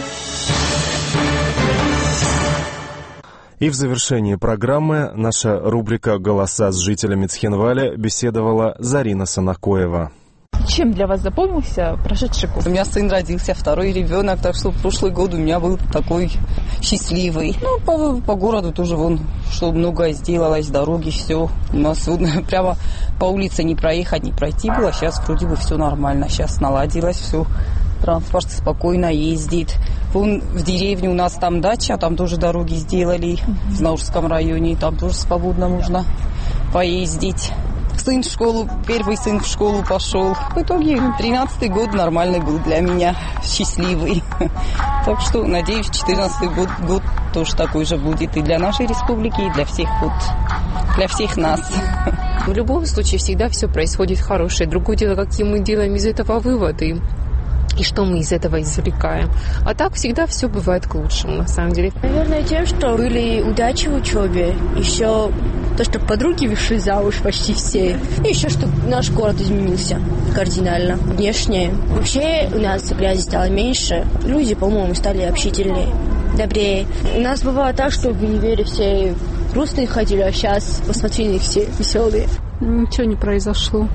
И в завершении программы наша рубрика «Голоса с жителями Цхинваля» беседовала Зарина Санакоева. Чем для вас запомнился прошедший год? У меня сын родился, второй ребенок, так что прошлый год у меня был такой счастливый. Ну, по, по городу тоже вон, что многое сделалось, дороги, все. У нас вот, прямо по улице не проехать, не пройти было. Сейчас вроде бы все нормально, сейчас наладилось все. Транспорт спокойно ездит. Вон в деревне у нас там дача, там тоже дороги сделали, mm-hmm. в Наурском районе, там тоже свободно можно поездить. Сын в школу, первый сын в школу пошел. В итоге тринадцатый год нормальный был для меня, счастливый. Так что, надеюсь, четырнадцатый год, год тоже такой же будет и для нашей республики, и для всех, вот, для всех нас. В любом случае всегда все происходит хорошее. Другое дело, какие мы делаем из этого выводы. И что мы из этого извлекаем. А так всегда все бывает к лучшему, на самом деле. Наверное, тем, что были удачи в учебе. Еще то, что подруги вышли замуж почти все. И еще, что наш город изменился кардинально. Внешне. Вообще у нас грязи стало меньше. Люди, по-моему, стали общительнее, добрее. У нас бывало так, что в универе все грустные ходили, а сейчас посмотри, на них все веселые. Ничего не произошло.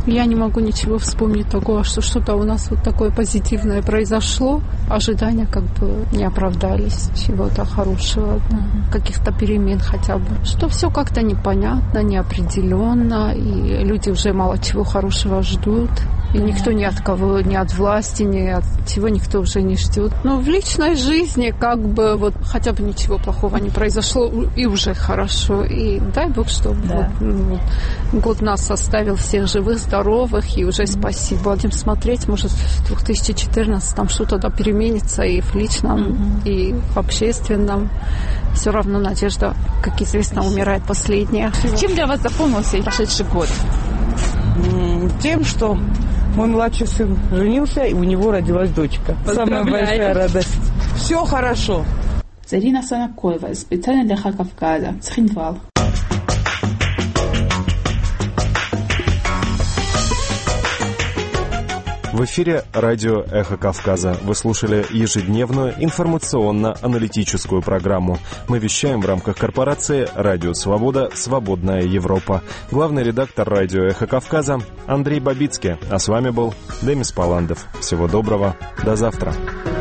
Я не могу ничего вспомнить такого, что что-то у нас вот такое позитивное произошло. Ожидания как бы не оправдались, чего-то хорошего, да, каких-то перемен хотя бы. Что все как-то непонятно, неопределенно, и люди уже мало чего хорошего ждут. И никто ни от кого, ни от власти, ни от чего никто уже не ждет. Но в личной жизни как бы вот хотя бы ничего плохого не произошло, и уже хорошо. И дай Бог, чтобы да. вот, вот, год нас оставил всех живых, здоровых, и уже спасибо. Будем смотреть, может, в две тысячи четырнадцатом что-то да переменится и в личном, mm-hmm. и в общественном. Все равно надежда, как известно, умирает последняя. Чем для вас запомнился прошедший год? Тем, что мой младший сын женился, и у него родилась дочка. Самая большая радость. Все хорошо. Зарина Санакоева, специально для Эхо Кавказа, Цхинвал. В эфире радио «Эхо Кавказа». Вы слушали ежедневную информационно-аналитическую программу. Мы вещаем в рамках корпорации «Радио Свобода. Свободная Европа». Главный редактор радио «Эхо Кавказа» Андрей Бабицкий. А с вами был Демис Паландов. Всего доброго. До завтра.